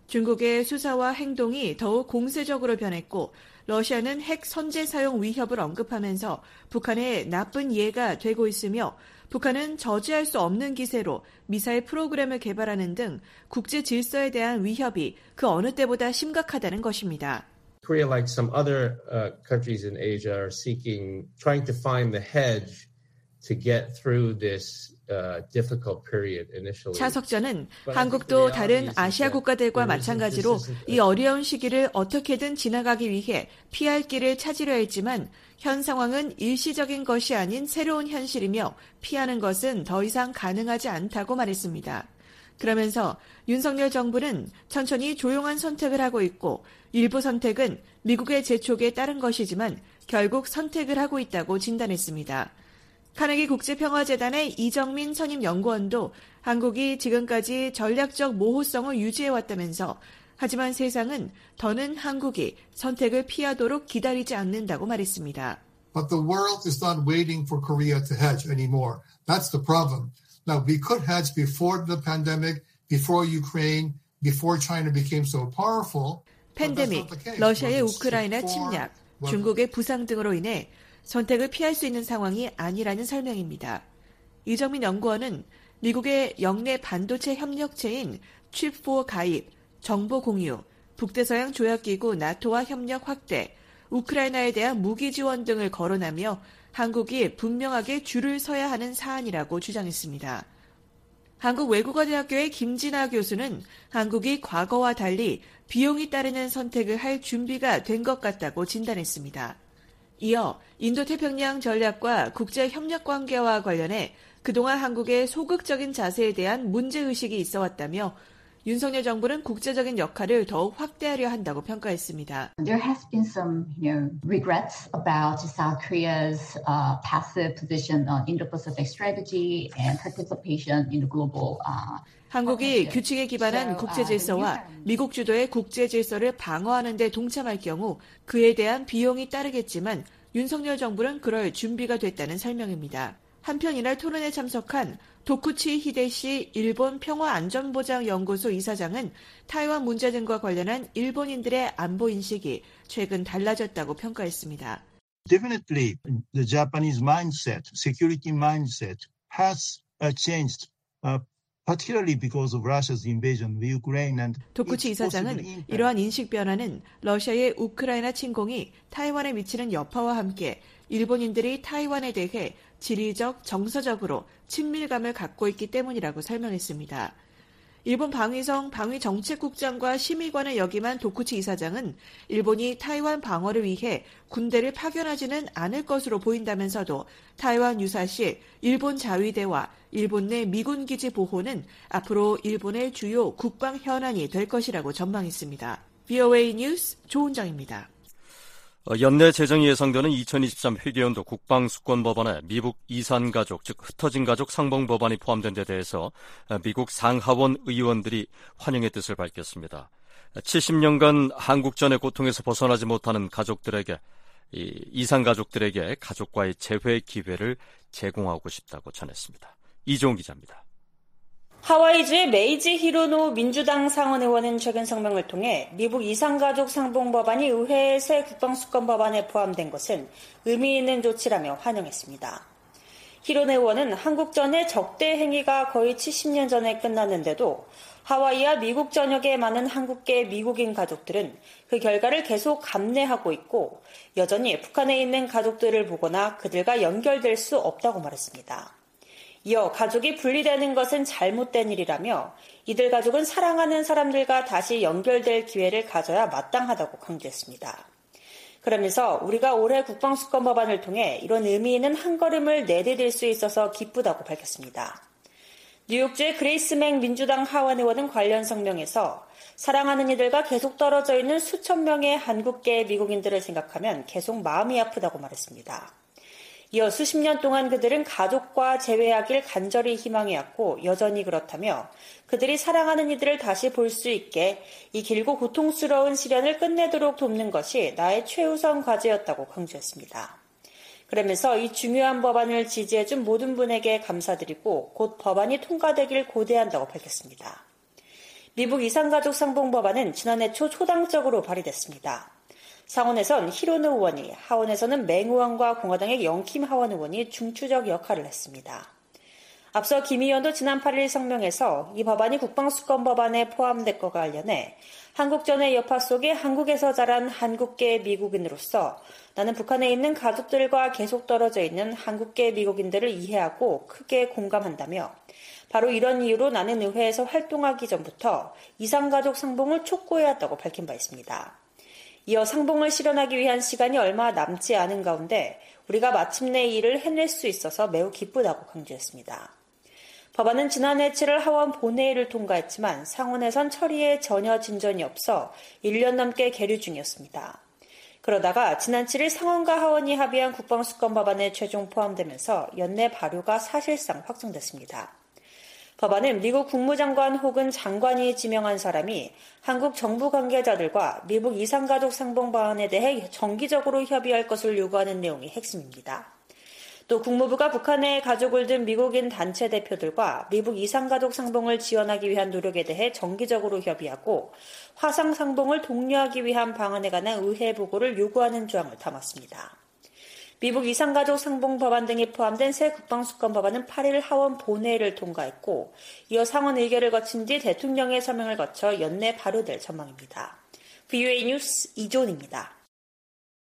중국의 수사와 행동이 더욱 공세적으로 변했고 러시아는 핵 선제 사용 위협을 언급하면서 북한의 나쁜 예가 되고 있으며 북한은 저지할 수 없는 기세로 미사일 프로그램을 개발하는 등 국제 질서에 대한 위협이 그 어느 때보다 심각하다는 것입니다. Korea, like some other countries in Asia, are trying to find the hedge to get through this difficult period initially. 차 석전은 한국도 다른 아시아 국가들과 마찬가지로 이 어려운 시기를 어떻게든 지나가기 위해 피할 길을 찾으려 했지만 현 상황은 일시적인 것이 아닌 새로운 현실이며 피하는 것은 더 이상 가능하지 않다고 말했습니다. 그러면서 윤석열 정부는 천천히 조용한 선택을 하고 있고 일부 선택은 미국의 재촉에 따른 것이지만 결국 선택을 하고 있다고 진단했습니다. 카네기 국제평화재단의 이정민 선임연구원도 한국이 지금까지 전략적 모호성을 유지해왔다면서 하지만 세상은 더는 한국이 선택을 피하도록 기다리지 않는다고 말했습니다. But the world is not waiting for Korea to hedge anymore. That's the problem. Now, we could hedge before the pandemic, before Ukraine, before China became so powerful. 팬데믹, 러시아의 우크라이나 침략, 중국의 부상 등으로 인해 선택을 피할 수 있는 상황이 아니라는 설명입니다. 이정민 연구원은 미국의 영내 반도체 협력체인 칩4 가입, 정보 공유, 북대서양 조약기구 나토와 협력 확대, 우크라이나에 대한 무기 지원 등을 거론하며 한국이 분명하게 줄을 서야 하는 사안이라고 주장했습니다. 한국외국어대학교의 김진아 교수는 한국이 과거와 달리 비용이 따르는 선택을 할 준비가 된 것 같다고 진단했습니다. 이어 인도태평양 전략과 국제협력 관계와 관련해 그동안 한국의 소극적인 자세에 대한 문제의식이 있어왔다며 윤석열 정부는 국제적인 역할을 더욱 확대하려 한다고 평가했습니다. There has been some, regrets about South Korea's passive position on Indo-Pacific strategy and participation in the global. 한국이 규칙에 기반한 국제질서와 미국 주도의 국제질서를 방어하는 데 동참할 경우 그에 대한 비용이 따르겠지만 윤석열 정부는 그럴 준비가 됐다는 설명입니다. 한편 이날 토론에 참석한 도쿠치 히데시 일본 평화안전보장연구소 이사장은 타이완 문제 등과 관련한 일본인들의 안보 인식이 최근 달라졌다고 평가했습니다. Definitely the Japanese mindset, security mindset has changed. Particularly because of Russia's invasion of Ukraine and 도쿠치 이사장은 이러한 인식 변화는 러시아의 우크라이나 침공이 타이완에 미치는 여파와 함께 일본인들이 타이완에 대해 지리적, 정서적으로 친밀감을 갖고 있기 때문이라고 설명했습니다. 일본 방위성 방위정책국장과 심의관을 역임한 도쿠치 이사장은 일본이 타이완 방어를 위해 군대를 파견하지는 않을 것으로 보인다면서도 타이완 유사시 일본 자위대와 일본 내 미군 기지 보호는 앞으로 일본의 주요 국방 현안이 될 것이라고 전망했습니다. VOA 뉴스 조은정입니다. 연내 제정이 예상되는 2023 회계연도 국방수권법안에 미국 이산가족, 즉 흩어진 가족 상봉법안이 포함된 데 대해서 미국 상하원 의원들이 환영의 뜻을 밝혔습니다. 70년간 한국전의 고통에서 벗어나지 못하는 가족들에게, 이산가족들에게 가족과의 재회 기회를 제공하고 싶다고 전했습니다. 이종훈 기자입니다. 하와이주의 메이지 히로노 민주당 상원의원은 최근 성명을 통해 미국 이산가족 상봉법안이 의회의 새 국방수권법안에 포함된 것은 의미 있는 조치라며 환영했습니다. 히로노 의원은 한국전의 적대 행위가 거의 70년 전에 끝났는데도 하와이와 미국 전역의 많은 한국계 미국인 가족들은 그 결과를 계속 감내하고 있고 여전히 북한에 있는 가족들을 보거나 그들과 연결될 수 없다고 말했습니다. 이어 가족이 분리되는 것은 잘못된 일이라며 이들 가족은 사랑하는 사람들과 다시 연결될 기회를 가져야 마땅하다고 강조했습니다. 그러면서 우리가 올해 국방수권법안을 통해 이런 의미 있는 한걸음을 내디딜 수 있어서 기쁘다고 밝혔습니다. 뉴욕주의 그레이스 맥 민주당 하원 의원은 관련 성명에서 사랑하는 이들과 계속 떨어져 있는 수천 명의 한국계 미국인들을 생각하면 계속 마음이 아프다고 말했습니다. 이어 수십 년 동안 그들은 가족과 재회하길 간절히 희망해왔고 여전히 그렇다며 그들이 사랑하는 이들을 다시 볼 수 있게 이 길고 고통스러운 시련을 끝내도록 돕는 것이 나의 최우선 과제였다고 강조했습니다. 그러면서 이 중요한 법안을 지지해준 모든 분에게 감사드리고 곧 법안이 통과되길 고대한다고 밝혔습니다. 미국 이산가족 상봉법안은 지난해 초 초당적으로 발의됐습니다. 상원에선 히로노 의원이, 하원에서는 맹 의원과 공화당의 영킴 하원 의원이 중추적 역할을 했습니다. 앞서 김 의원도 지난 8일 성명에서 이 법안이 국방수권 법안에 포함될 것과 관련해 한국전의 여파 속에 한국에서 자란 한국계 미국인으로서 나는 북한에 있는 가족들과 계속 떨어져 있는 한국계 미국인들을 이해하고 크게 공감한다며 바로 이런 이유로 나는 의회에서 활동하기 전부터 이산가족 상봉을 촉구해왔다고 밝힌 바 있습니다. 이어 상봉을 실현하기 위한 시간이 얼마 남지 않은 가운데 우리가 마침내 이 일을 해낼 수 있어서 매우 기쁘다고 강조했습니다. 법안은 지난해 7월 하원 본회의를 통과했지만 상원에선 처리에 전혀 진전이 없어 1년 넘게 계류 중이었습니다. 그러다가 지난 7일 상원과 하원이 합의한 국방수권 법안에 최종 포함되면서 연내 발효가 사실상 확정됐습니다. 법안은 미국 국무장관 혹은 장관이 지명한 사람이 한국 정부 관계자들과 미국 이산가족 상봉 법안에 대해 정기적으로 협의할 것을 요구하는 내용이 핵심입니다. 또 국무부가 북한에 가족을 둔 미국인 단체 대표들과 미국 이산가족 상봉을 지원하기 위한 노력에 대해 정기적으로 협의하고 화상 상봉을 독려하기 위한 방안에 관한 의회 보고를 요구하는 조항을 담았습니다. 미국 이산가족 상봉 법안 등이 포함된 새 국방수권 법안은 8일 하원 본회의를 통과했고 이어 상원 의결을 거친 뒤 대통령의 서명을 거쳐 연내 발효될 전망입니다. VOA 뉴스 이존입니다.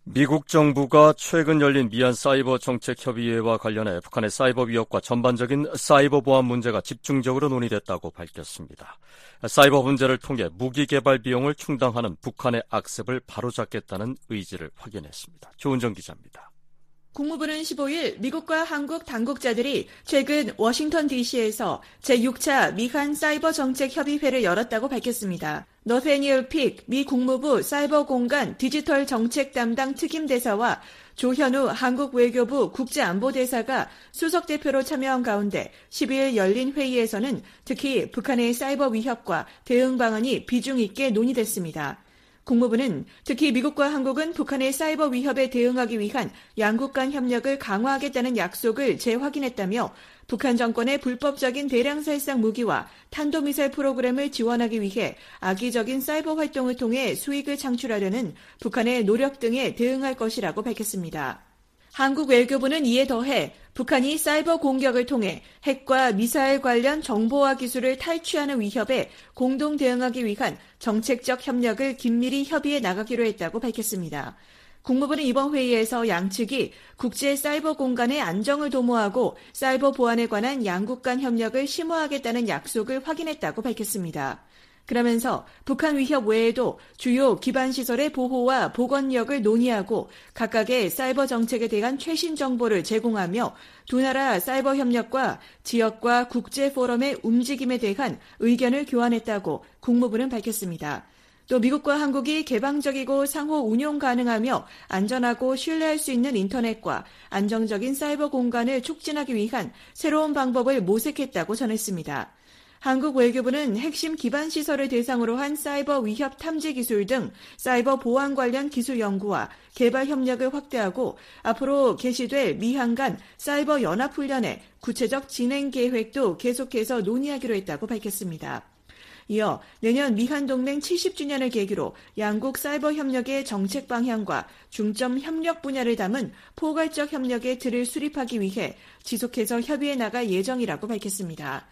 미국 정부가 최근 열린 미얀 사이버 정책 협의회와 관련해 북한의 사이버 위협과 전반적인 사이버 보안 문제가 집중적으로 논의됐다고 밝혔습니다. 사이버 문제를 통해 무기 개발 비용을 충당하는 북한의 악습을 바로잡겠다는 의지를 확인했습니다. 조은정 기자입니다. 국무부는 15일 미국과 한국 당국자들이 최근 워싱턴 DC에서 제6차 미한 사이버 정책 협의회를 열었다고 밝혔습니다. 너세니얼 픽 미 국무부 사이버 공간 디지털 정책 담당 특임대사와 조현우 한국 외교부 국제안보대사가 수석 대표로 참여한 가운데 12일 열린 회의에서는 특히 북한의 사이버 위협과 대응 방안이 비중 있게 논의됐습니다. 국무부는 특히 미국과 한국은 북한의 사이버 위협에 대응하기 위한 양국 간 협력을 강화하겠다는 약속을 재확인했다며 북한 정권의 불법적인 대량 살상 무기와 탄도미사일 프로그램을 지원하기 위해 악의적인 사이버 활동을 통해 수익을 창출하려는 북한의 노력 등에 대응할 것이라고 밝혔습니다. 한국 외교부는 이에 더해 북한이 사이버 공격을 통해 핵과 미사일 관련 정보화 기술을 탈취하는 위협에 공동 대응하기 위한 정책적 협력을 긴밀히 협의해 나가기로 했다고 밝혔습니다. 국무부는 이번 회의에서 양측이 국제 사이버 공간의 안정을 도모하고 사이버 보안에 관한 양국 간 협력을 심화하겠다는 약속을 확인했다고 밝혔습니다. 그러면서 북한 위협 외에도 주요 기반시설의 보호와 복원력을 논의하고 각각의 사이버 정책에 대한 최신 정보를 제공하며 두 나라 사이버 협력과 지역과 국제 포럼의 움직임에 대한 의견을 교환했다고 국무부는 밝혔습니다. 또 미국과 한국이 개방적이고 상호 운용 가능하며 안전하고 신뢰할 수 있는 인터넷과 안정적인 사이버 공간을 촉진하기 위한 새로운 방법을 모색했다고 전했습니다. 한국 외교부는 핵심 기반 시설을 대상으로 한 사이버 위협 탐지 기술 등 사이버 보안 관련 기술 연구와 개발 협력을 확대하고 앞으로 개시될 미한 간 사이버 연합훈련의 구체적 진행 계획도 계속해서 논의하기로 했다고 밝혔습니다. 이어 내년 미한 동맹 70주년을 계기로 양국 사이버 협력의 정책 방향과 중점 협력 분야를 담은 포괄적 협력의 틀을 수립하기 위해 지속해서 협의해 나갈 예정이라고 밝혔습니다.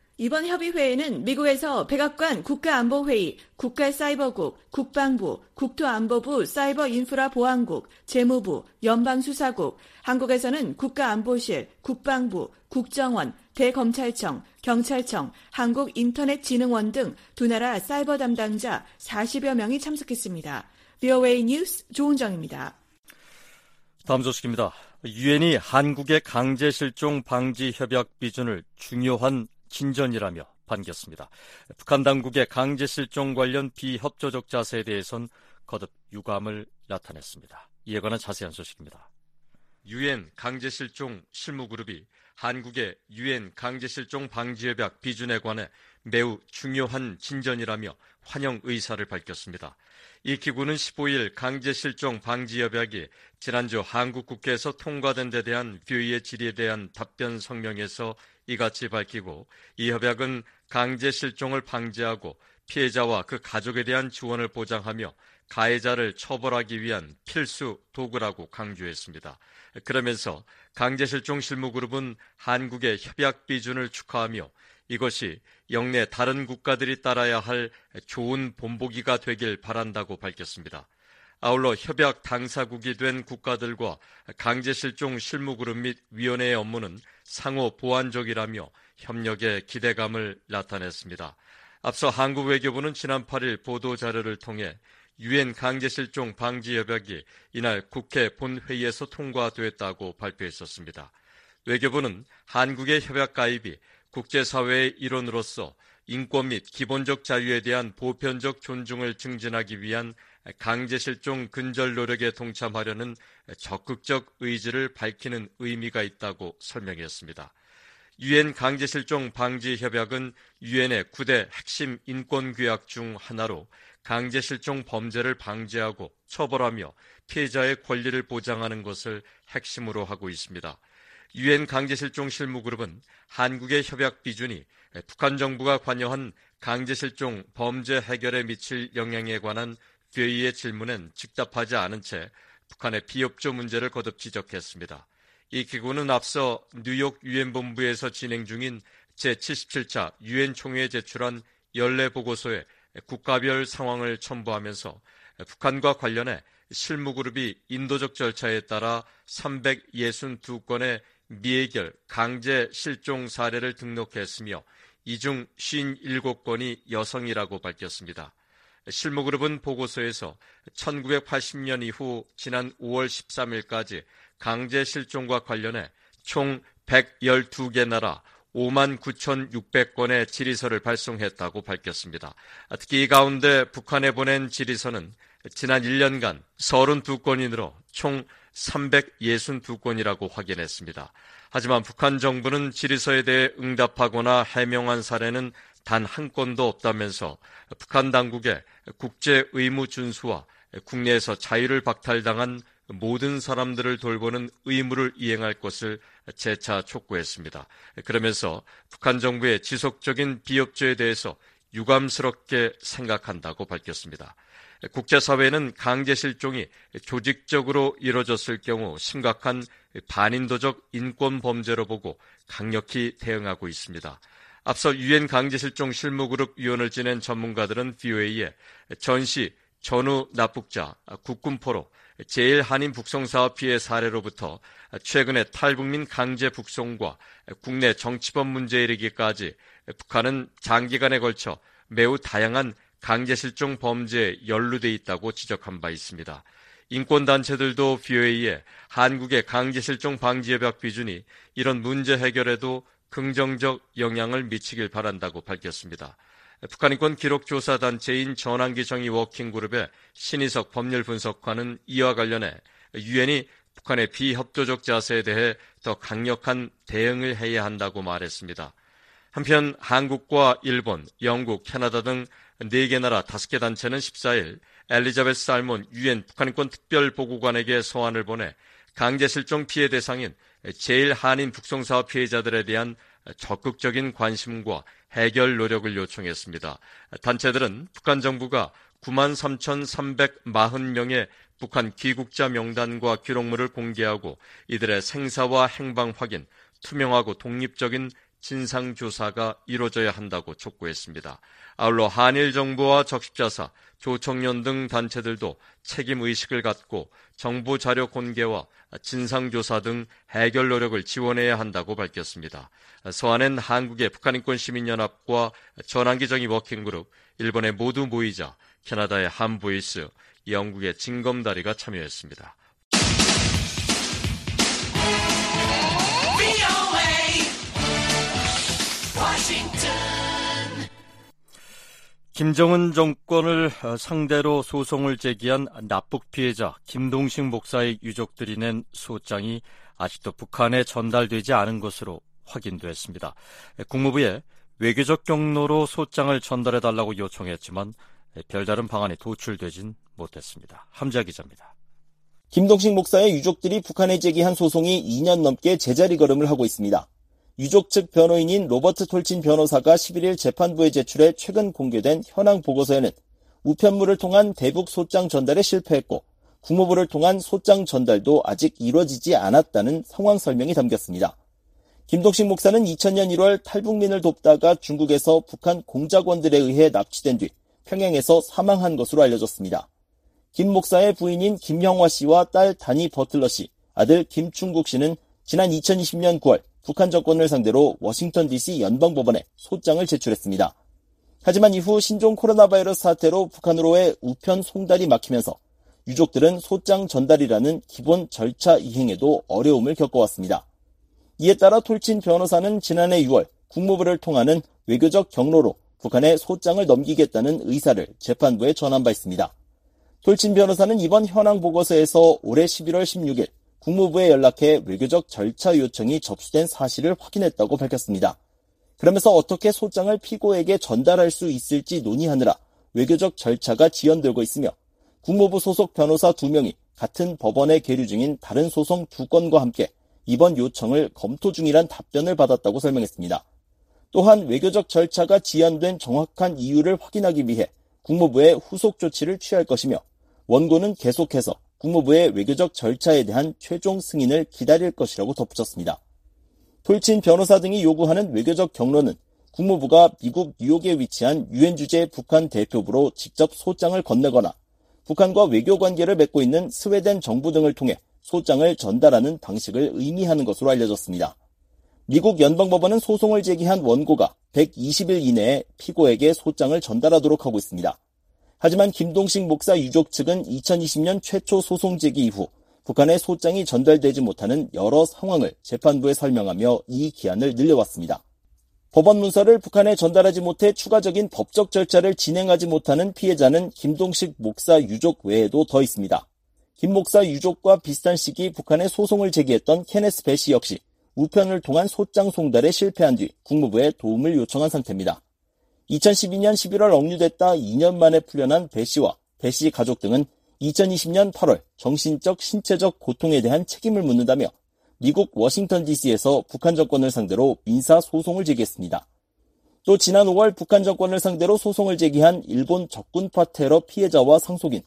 이번 협의회에는 미국에서 백악관 국가안보회의, 국가사이버국, 국방부, 국토안보부 사이버인프라보안국, 재무부, 연방수사국, 한국에서는 국가안보실, 국방부, 국정원, 대검찰청, 경찰청, 한국인터넷진흥원 등 두 나라 사이버 담당자 40여 명이 참석했습니다. VOA 뉴스 조은정입니다. 다음 소식입니다. 유엔이 한국의 강제 실종 방지 협약 비준을 중요한 진전이라며 반겼습니다. 북한 당국의 강제 실종 관련 비협조적 자세에 대해선 거듭 유감을 나타냈습니다. 이에 관한 자세한 소식입니다. 유엔 강제 실종 실무그룹이 한국의 유엔 강제 실종 방지 협약 비준에 관해 매우 중요한 진전이라며 환영 의사를 밝혔습니다. 이 기구는 15일 강제 실종 방지 협약이 지난주 한국 국회에서 통과된 데 대한 VOA의 질의에 대한 답변 성명에서 이같이 밝히고, 이 협약은 강제 실종을 방지하고 피해자와 그 가족에 대한 지원을 보장하며 가해자를 처벌하기 위한 필수 도구라고 강조했습니다. 그러면서 강제 실종 실무그룹은 한국의 협약 비준을 축하하며 이것이 영내 다른 국가들이 따라야 할 좋은 본보기가 되길 바란다고 밝혔습니다. 아울러 협약 당사국이 된 국가들과 강제 실종 실무그룹 및 위원회의 업무는 상호 보완적이라며 협력에 기대감을 나타냈습니다. 앞서 한국 외교부는 지난 8일 보도자료를 통해 유엔 강제 실종 방지 협약이 이날 국회 본회의에서 통과됐다고 발표했었습니다. 외교부는 한국의 협약 가입이 국제사회의 일원으로서 인권 및 기본적 자유에 대한 보편적 존중을 증진하기 위한 강제 실종 근절 노력에 동참하려는 적극적 의지를 밝히는 의미가 있다고 설명했습니다. 유엔 강제 실종 방지 협약은 유엔의 9대 핵심 인권 규약 중 하나로 강제 실종 범죄를 방지하고 처벌하며 피해자의 권리를 보장하는 것을 핵심으로 하고 있습니다. 유엔 강제 실종 실무그룹은 한국의 협약 비준이 북한 정부가 관여한 강제 실종 범죄 해결에 미칠 영향에 관한 VOA의 질문엔 즉답하지 않은 채 북한의 비협조 문제를 거듭 지적했습니다. 이 기구는 앞서 뉴욕 유엔 본부에서 진행 중인 제77차 유엔 총회에 제출한 연례 보고서에 국가별 상황을 첨부하면서 북한과 관련해 실무그룹이 인도적 절차에 따라 362건의 미해결 강제 실종 사례를 등록했으며 이 중 57건이 여성이라고 밝혔습니다. 실무그룹은 보고서에서 1980년 이후 지난 5월 13일까지 강제 실종과 관련해 총 112개 나라 59,600건의 질의서를 발송했다고 밝혔습니다. 특히 이 가운데 북한에 보낸 질의서는 지난 1년간 32건이 늘어 총 362건이라고 확인했습니다. 하지만 북한 정부는 질의서에 대해 응답하거나 해명한 사례는 단 한 건도 없다면서 북한 당국의 국제 의무 준수와 국내에서 자유를 박탈당한 모든 사람들을 돌보는 의무를 이행할 것을 재차 촉구했습니다. 그러면서 북한 정부의 지속적인 비협조에 대해서 유감스럽게 생각한다고 밝혔습니다. 국제사회는 강제 실종이 조직적으로 이뤄졌을 경우 심각한 반인도적 인권 범죄로 보고 강력히 대응하고 있습니다. 앞서 유엔 강제실종 실무그룹 위원을 지낸 전문가들은 VOA에 전시, 전후 납북자, 국군포로, 제1한인 북송사업 피해 사례로부터 최근의 탈북민 강제 북송과 국내 정치법 문제에 이르기까지 북한은 장기간에 걸쳐 매우 다양한 강제실종 범죄에 연루돼 있다고 지적한 바 있습니다. 인권단체들도 VOA에 한국의 강제실종 방지협약 비준이 이런 문제 해결에도 긍정적 영향을 미치길 바란다고 밝혔습니다. 북한인권 기록조사단체인 전환기 정의 워킹그룹의 신희석 법률분석관은 이와 관련해 유엔이 북한의 비협조적 자세에 대해 더 강력한 대응을 해야 한다고 말했습니다. 한편 한국과 일본, 영국, 캐나다 등 4개 나라 5개 단체는 14일 엘리자베스 살몬 유엔 북한인권 특별보고관에게 서한을 보내 강제실종 피해 대상인 제1한인 북송사업 피해자들에 대한 적극적인 관심과 해결 노력을 요청했습니다. 단체들은 북한 정부가 93,340명의 북한 귀국자 명단과 기록물을 공개하고 이들의 생사와 행방 확인, 투명하고 독립적인 진상조사가 이루어져야 한다고 촉구했습니다. 아울러 한일 정부와 적십자사, 조청년 등 단체들도 책임의식을 갖고 정부 자료 공개와 진상조사 등 해결 노력을 지원해야 한다고 밝혔습니다. 서한엔 한국의 북한인권시민연합과 전환기 정의 워킹그룹, 일본의 모두 모이자, 캐나다의 한보이스, 영국의 징검다리가 참여했습니다. 김정은 정권을 상대로 소송을 제기한 납북 피해자 김동식 목사의 유족들이 낸 소장이 아직도 북한에 전달되지 않은 것으로 확인됐습니다. 국무부에 외교적 경로로 소장을 전달해달라고 요청했지만 별다른 방안이 도출되진 못했습니다. 함자 기자입니다. 김동식 목사의 유족들이 북한에 제기한 소송이 2년 넘게 제자리 걸음을 하고 있습니다. 유족 측 변호인인 로버트 톨친 변호사가 11일 재판부에 제출해 최근 공개된 현황 보고서에는 우편물을 통한 대북 소장 전달에 실패했고 국무부를 통한 소장 전달도 아직 이루어지지 않았다는 상황 설명이 담겼습니다. 김동식 목사는 2000년 1월 탈북민을 돕다가 중국에서 북한 공작원들에 의해 납치된 뒤 평양에서 사망한 것으로 알려졌습니다. 김 목사의 부인인 김형화 씨와 딸 다니 버틀러 씨, 아들 김충국 씨는 지난 2020년 9월 북한 정권을 상대로 워싱턴 DC 연방법원에 소장을 제출했습니다. 하지만 이후 신종 코로나 바이러스 사태로 북한으로의 우편 송달이 막히면서 유족들은 소장 전달이라는 기본 절차 이행에도 어려움을 겪어왔습니다. 이에 따라 톨친 변호사는 지난해 6월 국무부를 통하는 외교적 경로로 북한에 소장을 넘기겠다는 의사를 재판부에 전한 바 있습니다. 톨친 변호사는 이번 현황 보고서에서 올해 11월 16일 국무부에 연락해 외교적 절차 요청이 접수된 사실을 확인했다고 밝혔습니다. 그러면서 어떻게 소장을 피고에게 전달할 수 있을지 논의하느라 외교적 절차가 지연되고 있으며 국무부 소속 변호사 2명이 같은 법원에 계류 중인 다른 소송 2건과 함께 이번 요청을 검토 중이란 답변을 받았다고 설명했습니다. 또한 외교적 절차가 지연된 정확한 이유를 확인하기 위해 국무부에 후속 조치를 취할 것이며 원고는 계속해서 국무부의 외교적 절차에 대한 최종 승인을 기다릴 것이라고 덧붙였습니다. 톨친 변호사 등이 요구하는 외교적 경로는 국무부가 미국 뉴욕에 위치한 유엔 주재 북한 대표부로 직접 소장을 건네거나 북한과 외교 관계를 맺고 있는 스웨덴 정부 등을 통해 소장을 전달하는 방식을 의미하는 것으로 알려졌습니다. 미국 연방법원은 소송을 제기한 원고가 120일 이내에 피고에게 소장을 전달하도록 하고 있습니다. 하지만 김동식 목사 유족 측은 2020년 최초 소송 제기 이후 북한에 소장이 전달되지 못하는 여러 상황을 재판부에 설명하며 이 기한을 늘려왔습니다. 법원 문서를 북한에 전달하지 못해 추가적인 법적 절차를 진행하지 못하는 피해자는 김동식 목사 유족 외에도 더 있습니다. 김 목사 유족과 비슷한 시기 북한에 소송을 제기했던 케네스 배 씨 역시 우편을 통한 소장 송달에 실패한 뒤 국무부에 도움을 요청한 상태입니다. 2012년 11월 억류됐다 2년 만에 풀려난 배 씨와 배 씨 가족 등은 2020년 8월 정신적, 신체적 고통에 대한 책임을 묻는다며 미국 워싱턴 DC에서 북한 정권을 상대로 민사 소송을 제기했습니다. 또 지난 5월 북한 정권을 상대로 소송을 제기한 일본 적군파 테러 피해자와 상속인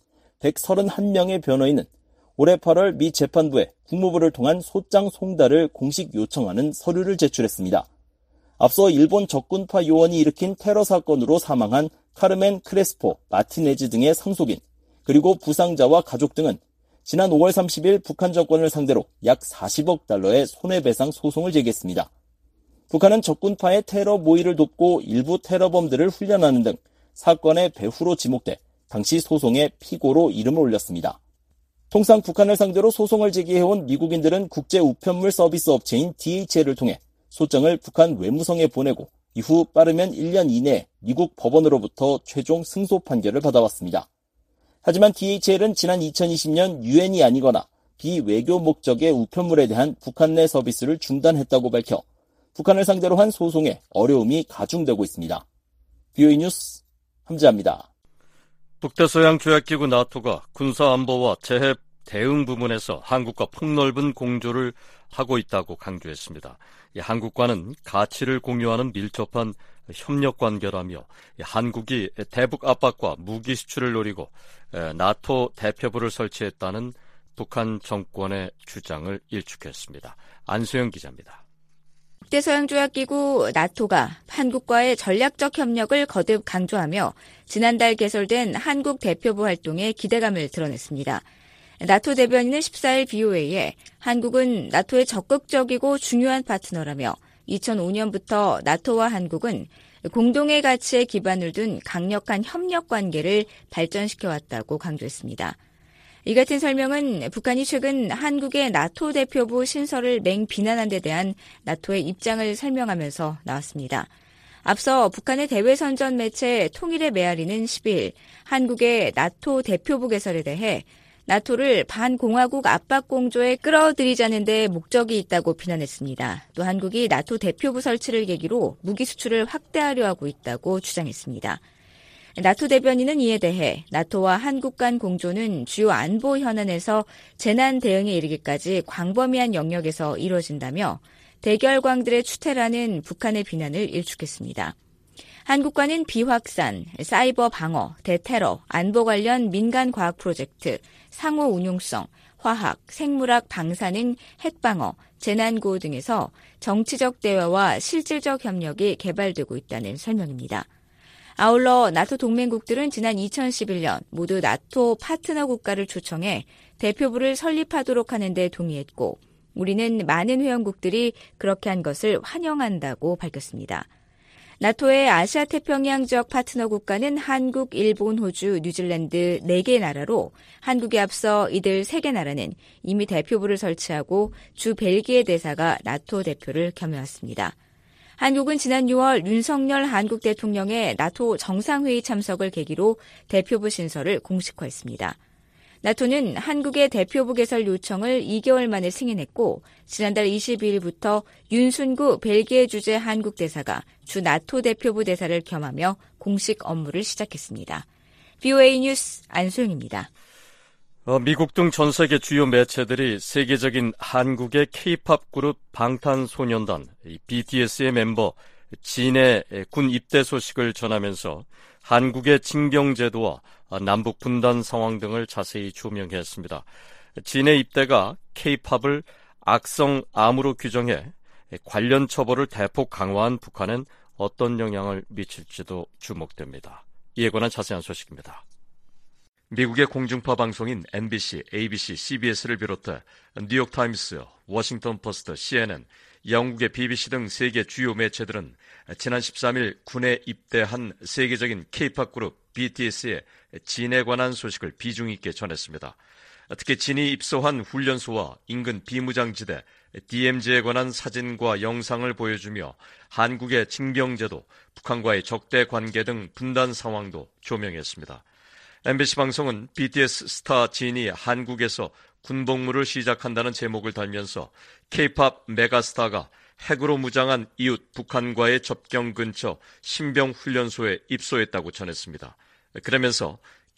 131명의 변호인은 올해 8월 미 재판부에 국무부를 통한 소장 송달을 공식 요청하는 서류를 제출했습니다. 앞서 일본 적군파 요원이 일으킨 테러 사건으로 사망한 카르멘 크레스포, 마티네즈 등의 상속인, 그리고 부상자와 가족 등은 지난 5월 30일 북한 정권을 상대로 약 40억 달러의 손해배상 소송을 제기했습니다. 북한은 적군파의 테러 모의를 돕고 일부 테러범들을 훈련하는 등 사건의 배후로 지목돼 당시 소송의 피고로 이름을 올렸습니다. 통상 북한을 상대로 소송을 제기해온 미국인들은 국제 우편물 서비스 업체인 DHL을 통해 소장을 북한 외무성에 보내고 이후 빠르면 1년 이내에 미국 법원으로부터 최종 승소 판결을 받아왔습니다. 하지만 DHL은 지난 2020년 유엔이 아니거나 비외교 목적의 우편물에 대한 북한 내 서비스를 중단했다고 밝혀 북한을 상대로 한 소송에 어려움이 가중되고 있습니다. BOE 뉴스 함지아입니다. 북대서양 조약기구 나토가 군사안보와 재해 대응 부문에서 한국과 폭넓은 공조를 하고 있다고 강조했습니다. 한국과는 가치를 공유하는 밀접한 협력 관계라며 한국이 대북 압박과 무기 수출을 노리고 나토 대표부를 설치했다는 북한 정권의 주장을 일축했습니다. 안소영 기자입니다. 북대서양조약기구 나토가 한국과의 전략적 협력을 거듭 강조하며 지난달 개설된 한국 대표부 활동에 기대감을 드러냈습니다. 나토 대변인은 14일 BOA에 한국은 나토의 적극적이고 중요한 파트너라며 2005년부터 나토와 한국은 공동의 가치에 기반을 둔 강력한 협력 관계를 발전시켜왔다고 강조했습니다. 이 같은 설명은 북한이 최근 한국의 나토 대표부 신설을 맹비난한 데 대한 나토의 입장을 설명하면서 나왔습니다. 앞서 북한의 대외선전 매체 통일의 메아리는 10일 한국의 나토 대표부 개설에 대해 나토를 반공화국 압박 공조에 끌어들이자는 데 목적이 있다고 비난했습니다. 또 한국이 나토 대표부 설치를 계기로 무기 수출을 확대하려 하고 있다고 주장했습니다. 나토 대변인은 이에 대해 나토와 한국 간 공조는 주요 안보 현안에서 재난 대응에 이르기까지 광범위한 영역에서 이루어진다며 대결광들의 추태라는 북한의 비난을 일축했습니다. 한국과는 비확산, 사이버 방어, 대테러, 안보 관련 민간 과학 프로젝트, 상호 운용성, 화학, 생물학 방사능, 핵방어, 재난구호 등에서 정치적 대화와 실질적 협력이 개발되고 있다는 설명입니다. 아울러 나토 동맹국들은 지난 2011년 모두 나토 파트너 국가를 초청해 대표부를 설립하도록 하는 데 동의했고 우리는 많은 회원국들이 그렇게 한 것을 환영한다고 밝혔습니다. 나토의 아시아 태평양 지역 파트너 국가는 한국, 일본, 호주, 뉴질랜드 4개 나라로 한국에 앞서 이들 3개 나라는 이미 대표부를 설치하고 주 벨기에 대사가 나토 대표를 겸해왔습니다. 한국은 지난 6월 윤석열 한국 대통령의 나토 정상회의 참석을 계기로 대표부 신설을 공식화했습니다. 나토는 한국의 대표부 개설 요청을 2개월 만에 승인했고 지난달 22일부터 윤순구 벨기에 주재 한국 대사가 주 나토 대표부 대사를 겸하며 공식 업무를 시작했습니다. BOA 뉴스 안소영입니다. 미국 등 전 세계 주요 매체들이 세계적인 한국의 K-팝 그룹 방탄소년단 BTS의 멤버 진의 군 입대 소식을 전하면서 한국의 징병제도와 남북 분단 상황 등을 자세히 조명했습니다. 진의 입대가 K-팝을 악성 암으로 규정해 관련 처벌을 대폭 강화한 북한은 어떤 영향을 미칠지도 주목됩니다. 이에 관한 자세한 소식입니다. 미국의 공중파 방송인 NBC, ABC, CBS를 비롯해 뉴욕타임스, 워싱턴 포스트, CNN, 영국의 BBC 등 세계 주요 매체들은 지난 13일 군에 입대한 세계적인 K-POP 그룹 BTS의 진에 관한 소식을 비중 있게 전했습니다. 특히 진이 입소한 훈련소와 인근 비무장지대 DMZ에 관한 사진과 영상을 보여주며 한국의 징병제도, 북한과의 적대 관계 등 분단 상황도 조명했습니다. MBC 방송은 BTS 스타 진이 한국에서 군복무를 시작한다는 제목을 달면서 K-POP 메가스타가 핵으로 무장한 이웃 북한과의 접경 근처 신병훈련소에 입소했다고 전했습니다. 그러면서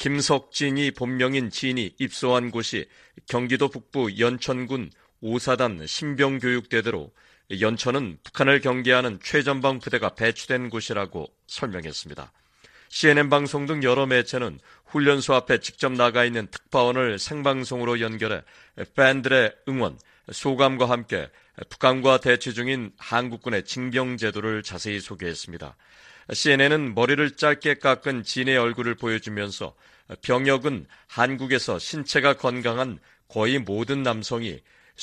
김석진이 본명인 진이 입소한 곳이 경기도 북부 연천군 5사단 신병교육대대로 연천은 북한을 경계하는 최전방 부대가 배치된 곳이라고 설명했습니다. CNN 방송 등 여러 매체는 훈련소 앞에 직접 나가 있는 특파원을 생방송으로 연결해 팬들의 응원, 소감과 함께 북한과 대치 중인 한국군의 징병 제도를 자세히 소개했습니다. CNN은 머리를 짧게 깎은 진의 얼굴을 보여주면서 병역은 한국에서 신체가 건강한 거의 모든 남성이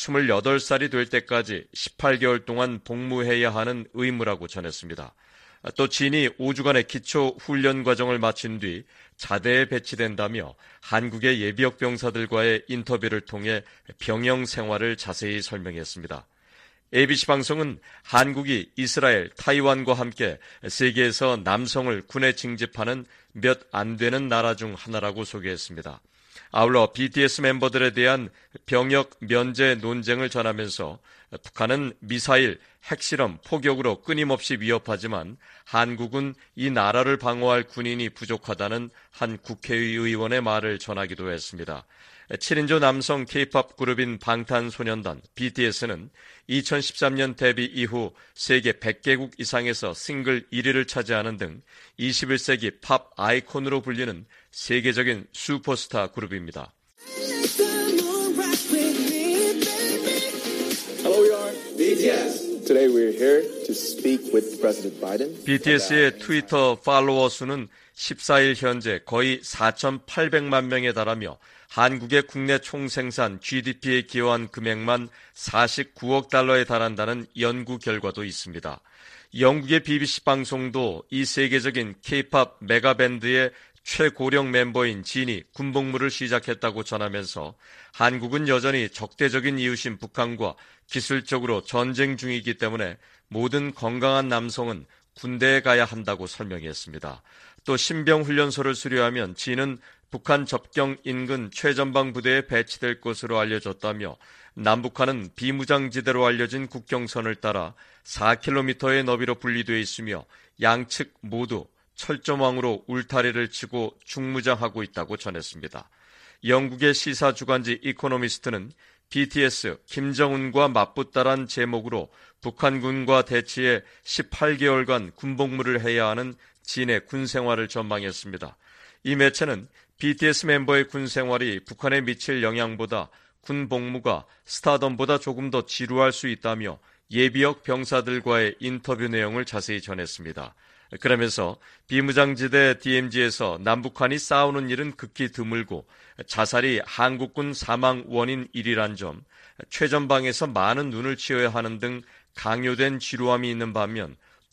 28살이 될 때까지 18개월 동안 복무해야 하는 의무라고 전했습니다. 또 진이 5주간의 기초 훈련 과정을 마친 뒤 자대에 배치된다며 한국의 예비역 병사들과의 인터뷰를 통해 병영 생활을 자세히 설명했습니다. ABC 방송은 한국이 이스라엘, 타이완과 함께 세계에서 남성을 군에 징집하는 몇 안 되는 나라 중 하나라고 소개했습니다. 아울러 BTS 멤버들에 대한 병역 면제 논쟁을 전하면서 북한은 미사일, 핵실험, 포격으로 끊임없이 위협하지만 한국은 이 나라를 방어할 군인이 부족하다는 한 국회의원의 말을 전하기도 했습니다. 7인조 남성 K-POP 그룹인 방탄소년단 BTS는 2013년 데뷔 이후 세계 100개국 이상에서 싱글 1위를 차지하는 등 21세기 팝 아이콘으로 불리는 세계적인 슈퍼스타 그룹입니다. Hello, we are BTS. Today we're here to speak with President Biden. BTS의 트위터 팔로워 수는 14일 현재 거의 4,800만 명에 달하며 한국의 국내 총생산 GDP에 기여한 금액만 49억 달러에 달한다는 연구 결과도 있습니다. 영국의 BBC 방송도 이 세계적인 K-POP 메가밴드의 최고령 멤버인 진이 군복무를 시작했다고 전하면서 한국은 여전히 적대적인 이웃인 북한과 기술적으로 전쟁 중이기 때문에 모든 건강한 남성은 군대에 가야 한다고 설명했습니다. 또 신병훈련소를 수료하면 진은 북한 접경 인근 최전방 부대에 배치될 것으로 알려졌다며 남북한은 비무장지대로 알려진 국경선을 따라 4km의 너비로 분리되어 있으며 양측 모두 철조망으로 울타리를 치고 중무장하고 있다고 전했습니다. 영국의 시사주간지 이코노미스트는 BTS 김정은과 맞붙다란 제목으로 북한군과 대치해 18개월간 군복무를 해야 하는 진의 군생활을 전망했습니다. 이 매체는 BTS 멤버의 군생활이 북한에 미칠 영향보다 군복무가 스타덤보다 조금 더 지루할 수 있다며 예비역 병사들과의 인터뷰 내용을 자세히 전했습니다. 그러면서 비무장지대 DMZ에서 남북한이 싸우는 일은 극히 드물고 자살이 한국군 사망 원인 1위란 점, 최전방에서 많은 눈을 치어야 하는 등 강요된 지루함이 있는 반면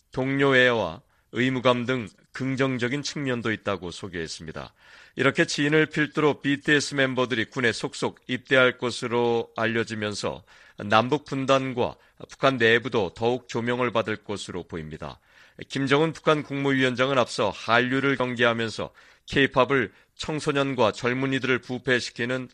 동료애와 의무감 등 긍정적인 측면도 있다고 소개했습니다. 이렇게 진을 필두로 BTS 멤버들이 군에 속속 입대할 것으로 알려지면서 남북 분단과 북한 내부도 더욱 조명을 받을 것으로 보입니다. 김정은 북한 국무위원장은 앞서 한류를 경계하면서 K-POP을 청소년과 젊은이들을 부패시키는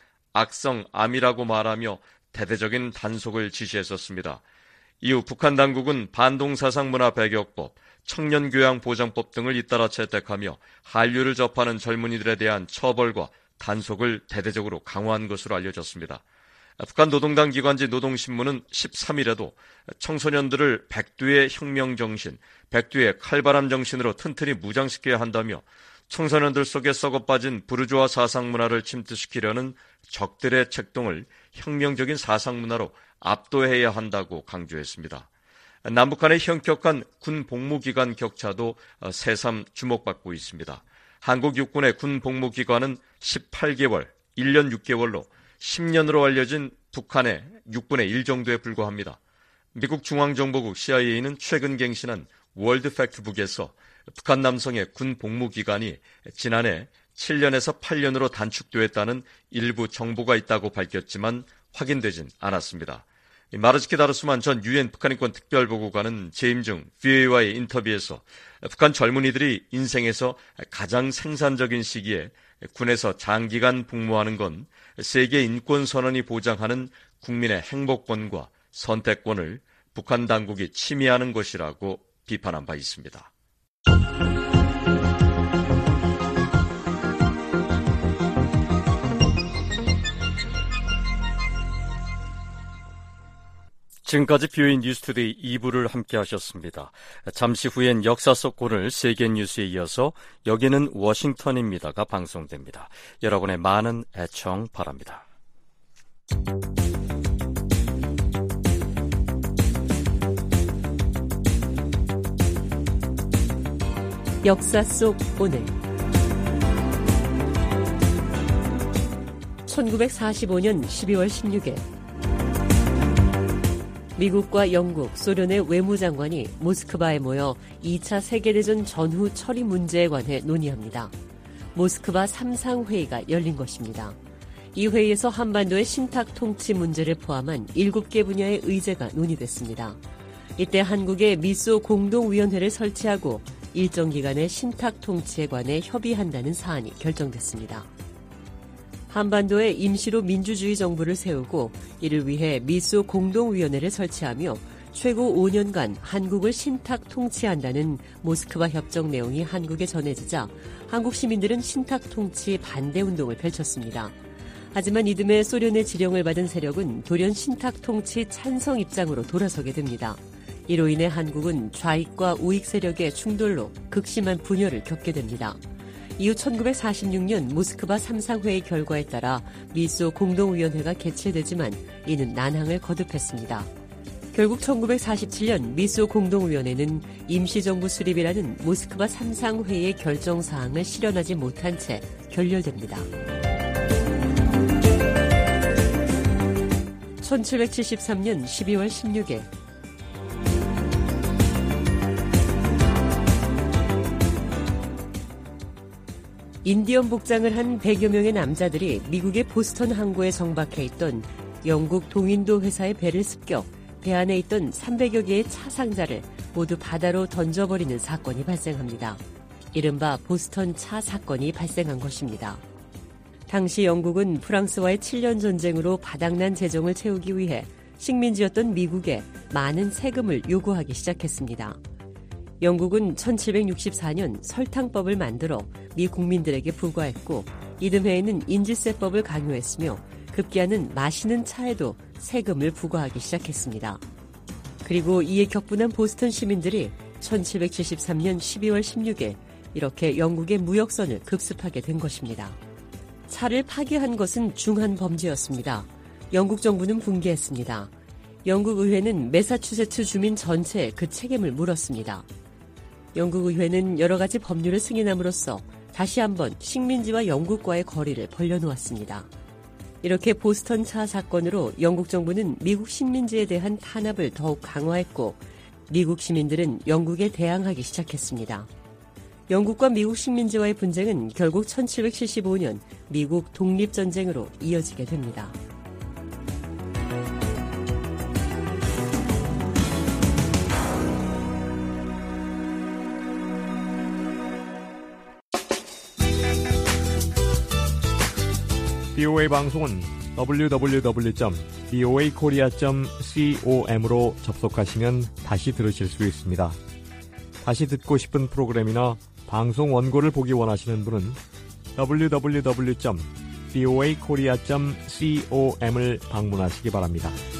악성암이라고 말하며 대대적인 단속을 지시했었습니다. 이후 북한 당국은 반동사상문화배격법, 청년교양보장법 등을 잇따라 채택하며 한류를 접하는 젊은이들에 대한 처벌과 단속을 대대적으로 강화한 것으로 알려졌습니다. 북한 노동당 기관지 노동신문은 13일에도 청소년들을 백두의 혁명정신, 백두의 칼바람 정신으로 튼튼히 무장시켜야 한다며 청소년들 속에 썩어빠진 부르주아 사상문화를 침투시키려는 적들의 책동을 혁명적인 사상문화로 압도해야 한다고 강조했습니다. 남북한의 현격한 군 복무기간 격차도 새삼 주목받고 있습니다. 한국 육군의 군 복무 기간은 18개월, 1년 6개월로 10년으로 알려진 북한의 육분의 1 정도에 불과합니다. 미국 중앙정보국 CIA는 최근 갱신한 월드 팩트북에서 북한 남성의 군 복무 기간이 지난해 7년에서 8년으로 단축되었다는 일부 정보가 있다고 밝혔지만 확인되진 않았습니다. 마르츠키 다르수만 전 유엔 북한인권 특별보고관은 재임 중 VOA와의 인터뷰에서 북한 젊은이들이 인생에서 가장 생산적인 시기에 군에서 장기간 복무하는 건 세계 인권선언이 보장하는 국민의 행복권과 선택권을 북한 당국이 침해하는 것이라고 비판한 바 있습니다. 지금까지 BOA 뉴스투데이 2부를 함께 하셨습니다. 잠시 후엔 역사 속 오늘 세계뉴스에 이어서 여기는 워싱턴입니다가 방송됩니다. 여러분의 많은 애청 바랍니다. 역사 속 오늘 1945년 12월 16일 미국과 영국, 소련의 외무장관이 모스크바에 모여 2차 세계대전 전후 처리 문제에 관해 논의합니다. 모스크바 3상회의가 열린 것입니다. 이 회의에서 한반도의 신탁 통치 문제를 포함한 7개 분야의 의제가 논의됐습니다. 이때 한국의 미소 공동위원회를 설치하고 일정 기간의 신탁 통치에 관해 협의한다는 사안이 결정됐습니다. 한반도에 임시로 민주주의 정부를 세우고 이를 위해 미소 공동위원회를 설치하며 최고 5년간 한국을 신탁 통치한다는 모스크바 협정 내용이 한국에 전해지자 한국 시민들은 신탁 통치 반대 운동을 펼쳤습니다. 하지만 이듬해 소련의 지령을 받은 세력은 돌연 신탁 통치 찬성 입장으로 돌아서게 됩니다. 이로 인해 한국은 좌익과 우익 세력의 충돌로 극심한 분열을 겪게 됩니다. 이후 1946년 모스크바 3상회의 결과에 따라 미소 공동위원회가 개최되지만 이는 난항을 거듭했습니다. 결국 1947년 미소 공동위원회는 임시정부 수립이라는 모스크바 3상회의의 결정사항을 실현하지 못한 채 결렬됩니다. 1773년 12월 16일 인디언 복장을 한 100여 명의 남자들이 미국의 보스턴 항구에 정박해 있던 영국 동인도 회사의 배를 습격, 배 안에 있던 300여 개의 차 상자를 모두 바다로 던져버리는 사건이 발생합니다. 이른바 보스턴 차 사건이 발생한 것입니다. 당시 영국은 프랑스와의 7년 전쟁으로 바닥난 재정을 채우기 위해 식민지였던 미국에 많은 세금을 요구하기 시작했습니다. 영국은 1764년 설탕법을 만들어 미 국민들에게 부과했고 이듬해에는 인지세법을 강요했으며 급기야는 마시는 차에도 세금을 부과하기 시작했습니다. 그리고 이에 격분한 보스턴 시민들이 1773년 12월 16일 이렇게 영국의 무역선을 급습하게 된 것입니다. 차를 파괴한 것은 중한 범죄였습니다. 영국 정부는 붕괴했습니다. 영국 의회는 매사추세츠 주민 전체에 그 책임을 물었습니다. 영국 의회는 여러 가지 법률을 승인함으로써 다시 한번 식민지와 영국과의 거리를 벌려놓았습니다. 이렇게 보스턴 차 사건으로 영국 정부는 미국 식민지에 대한 탄압을 더욱 강화했고 미국 시민들은 영국에 대항하기 시작했습니다. 영국과 미국 식민지와의 분쟁은 결국 1775년 미국 독립전쟁으로 이어지게 됩니다. BOA 방송은 www.boakorea.com으로 접속하시면 다시 들으실 수 있습니다. 다시 듣고 싶은 프로그램이나 방송 원고를 보기 원하시는 분은 www.boakorea.com을 방문하시기 바랍니다.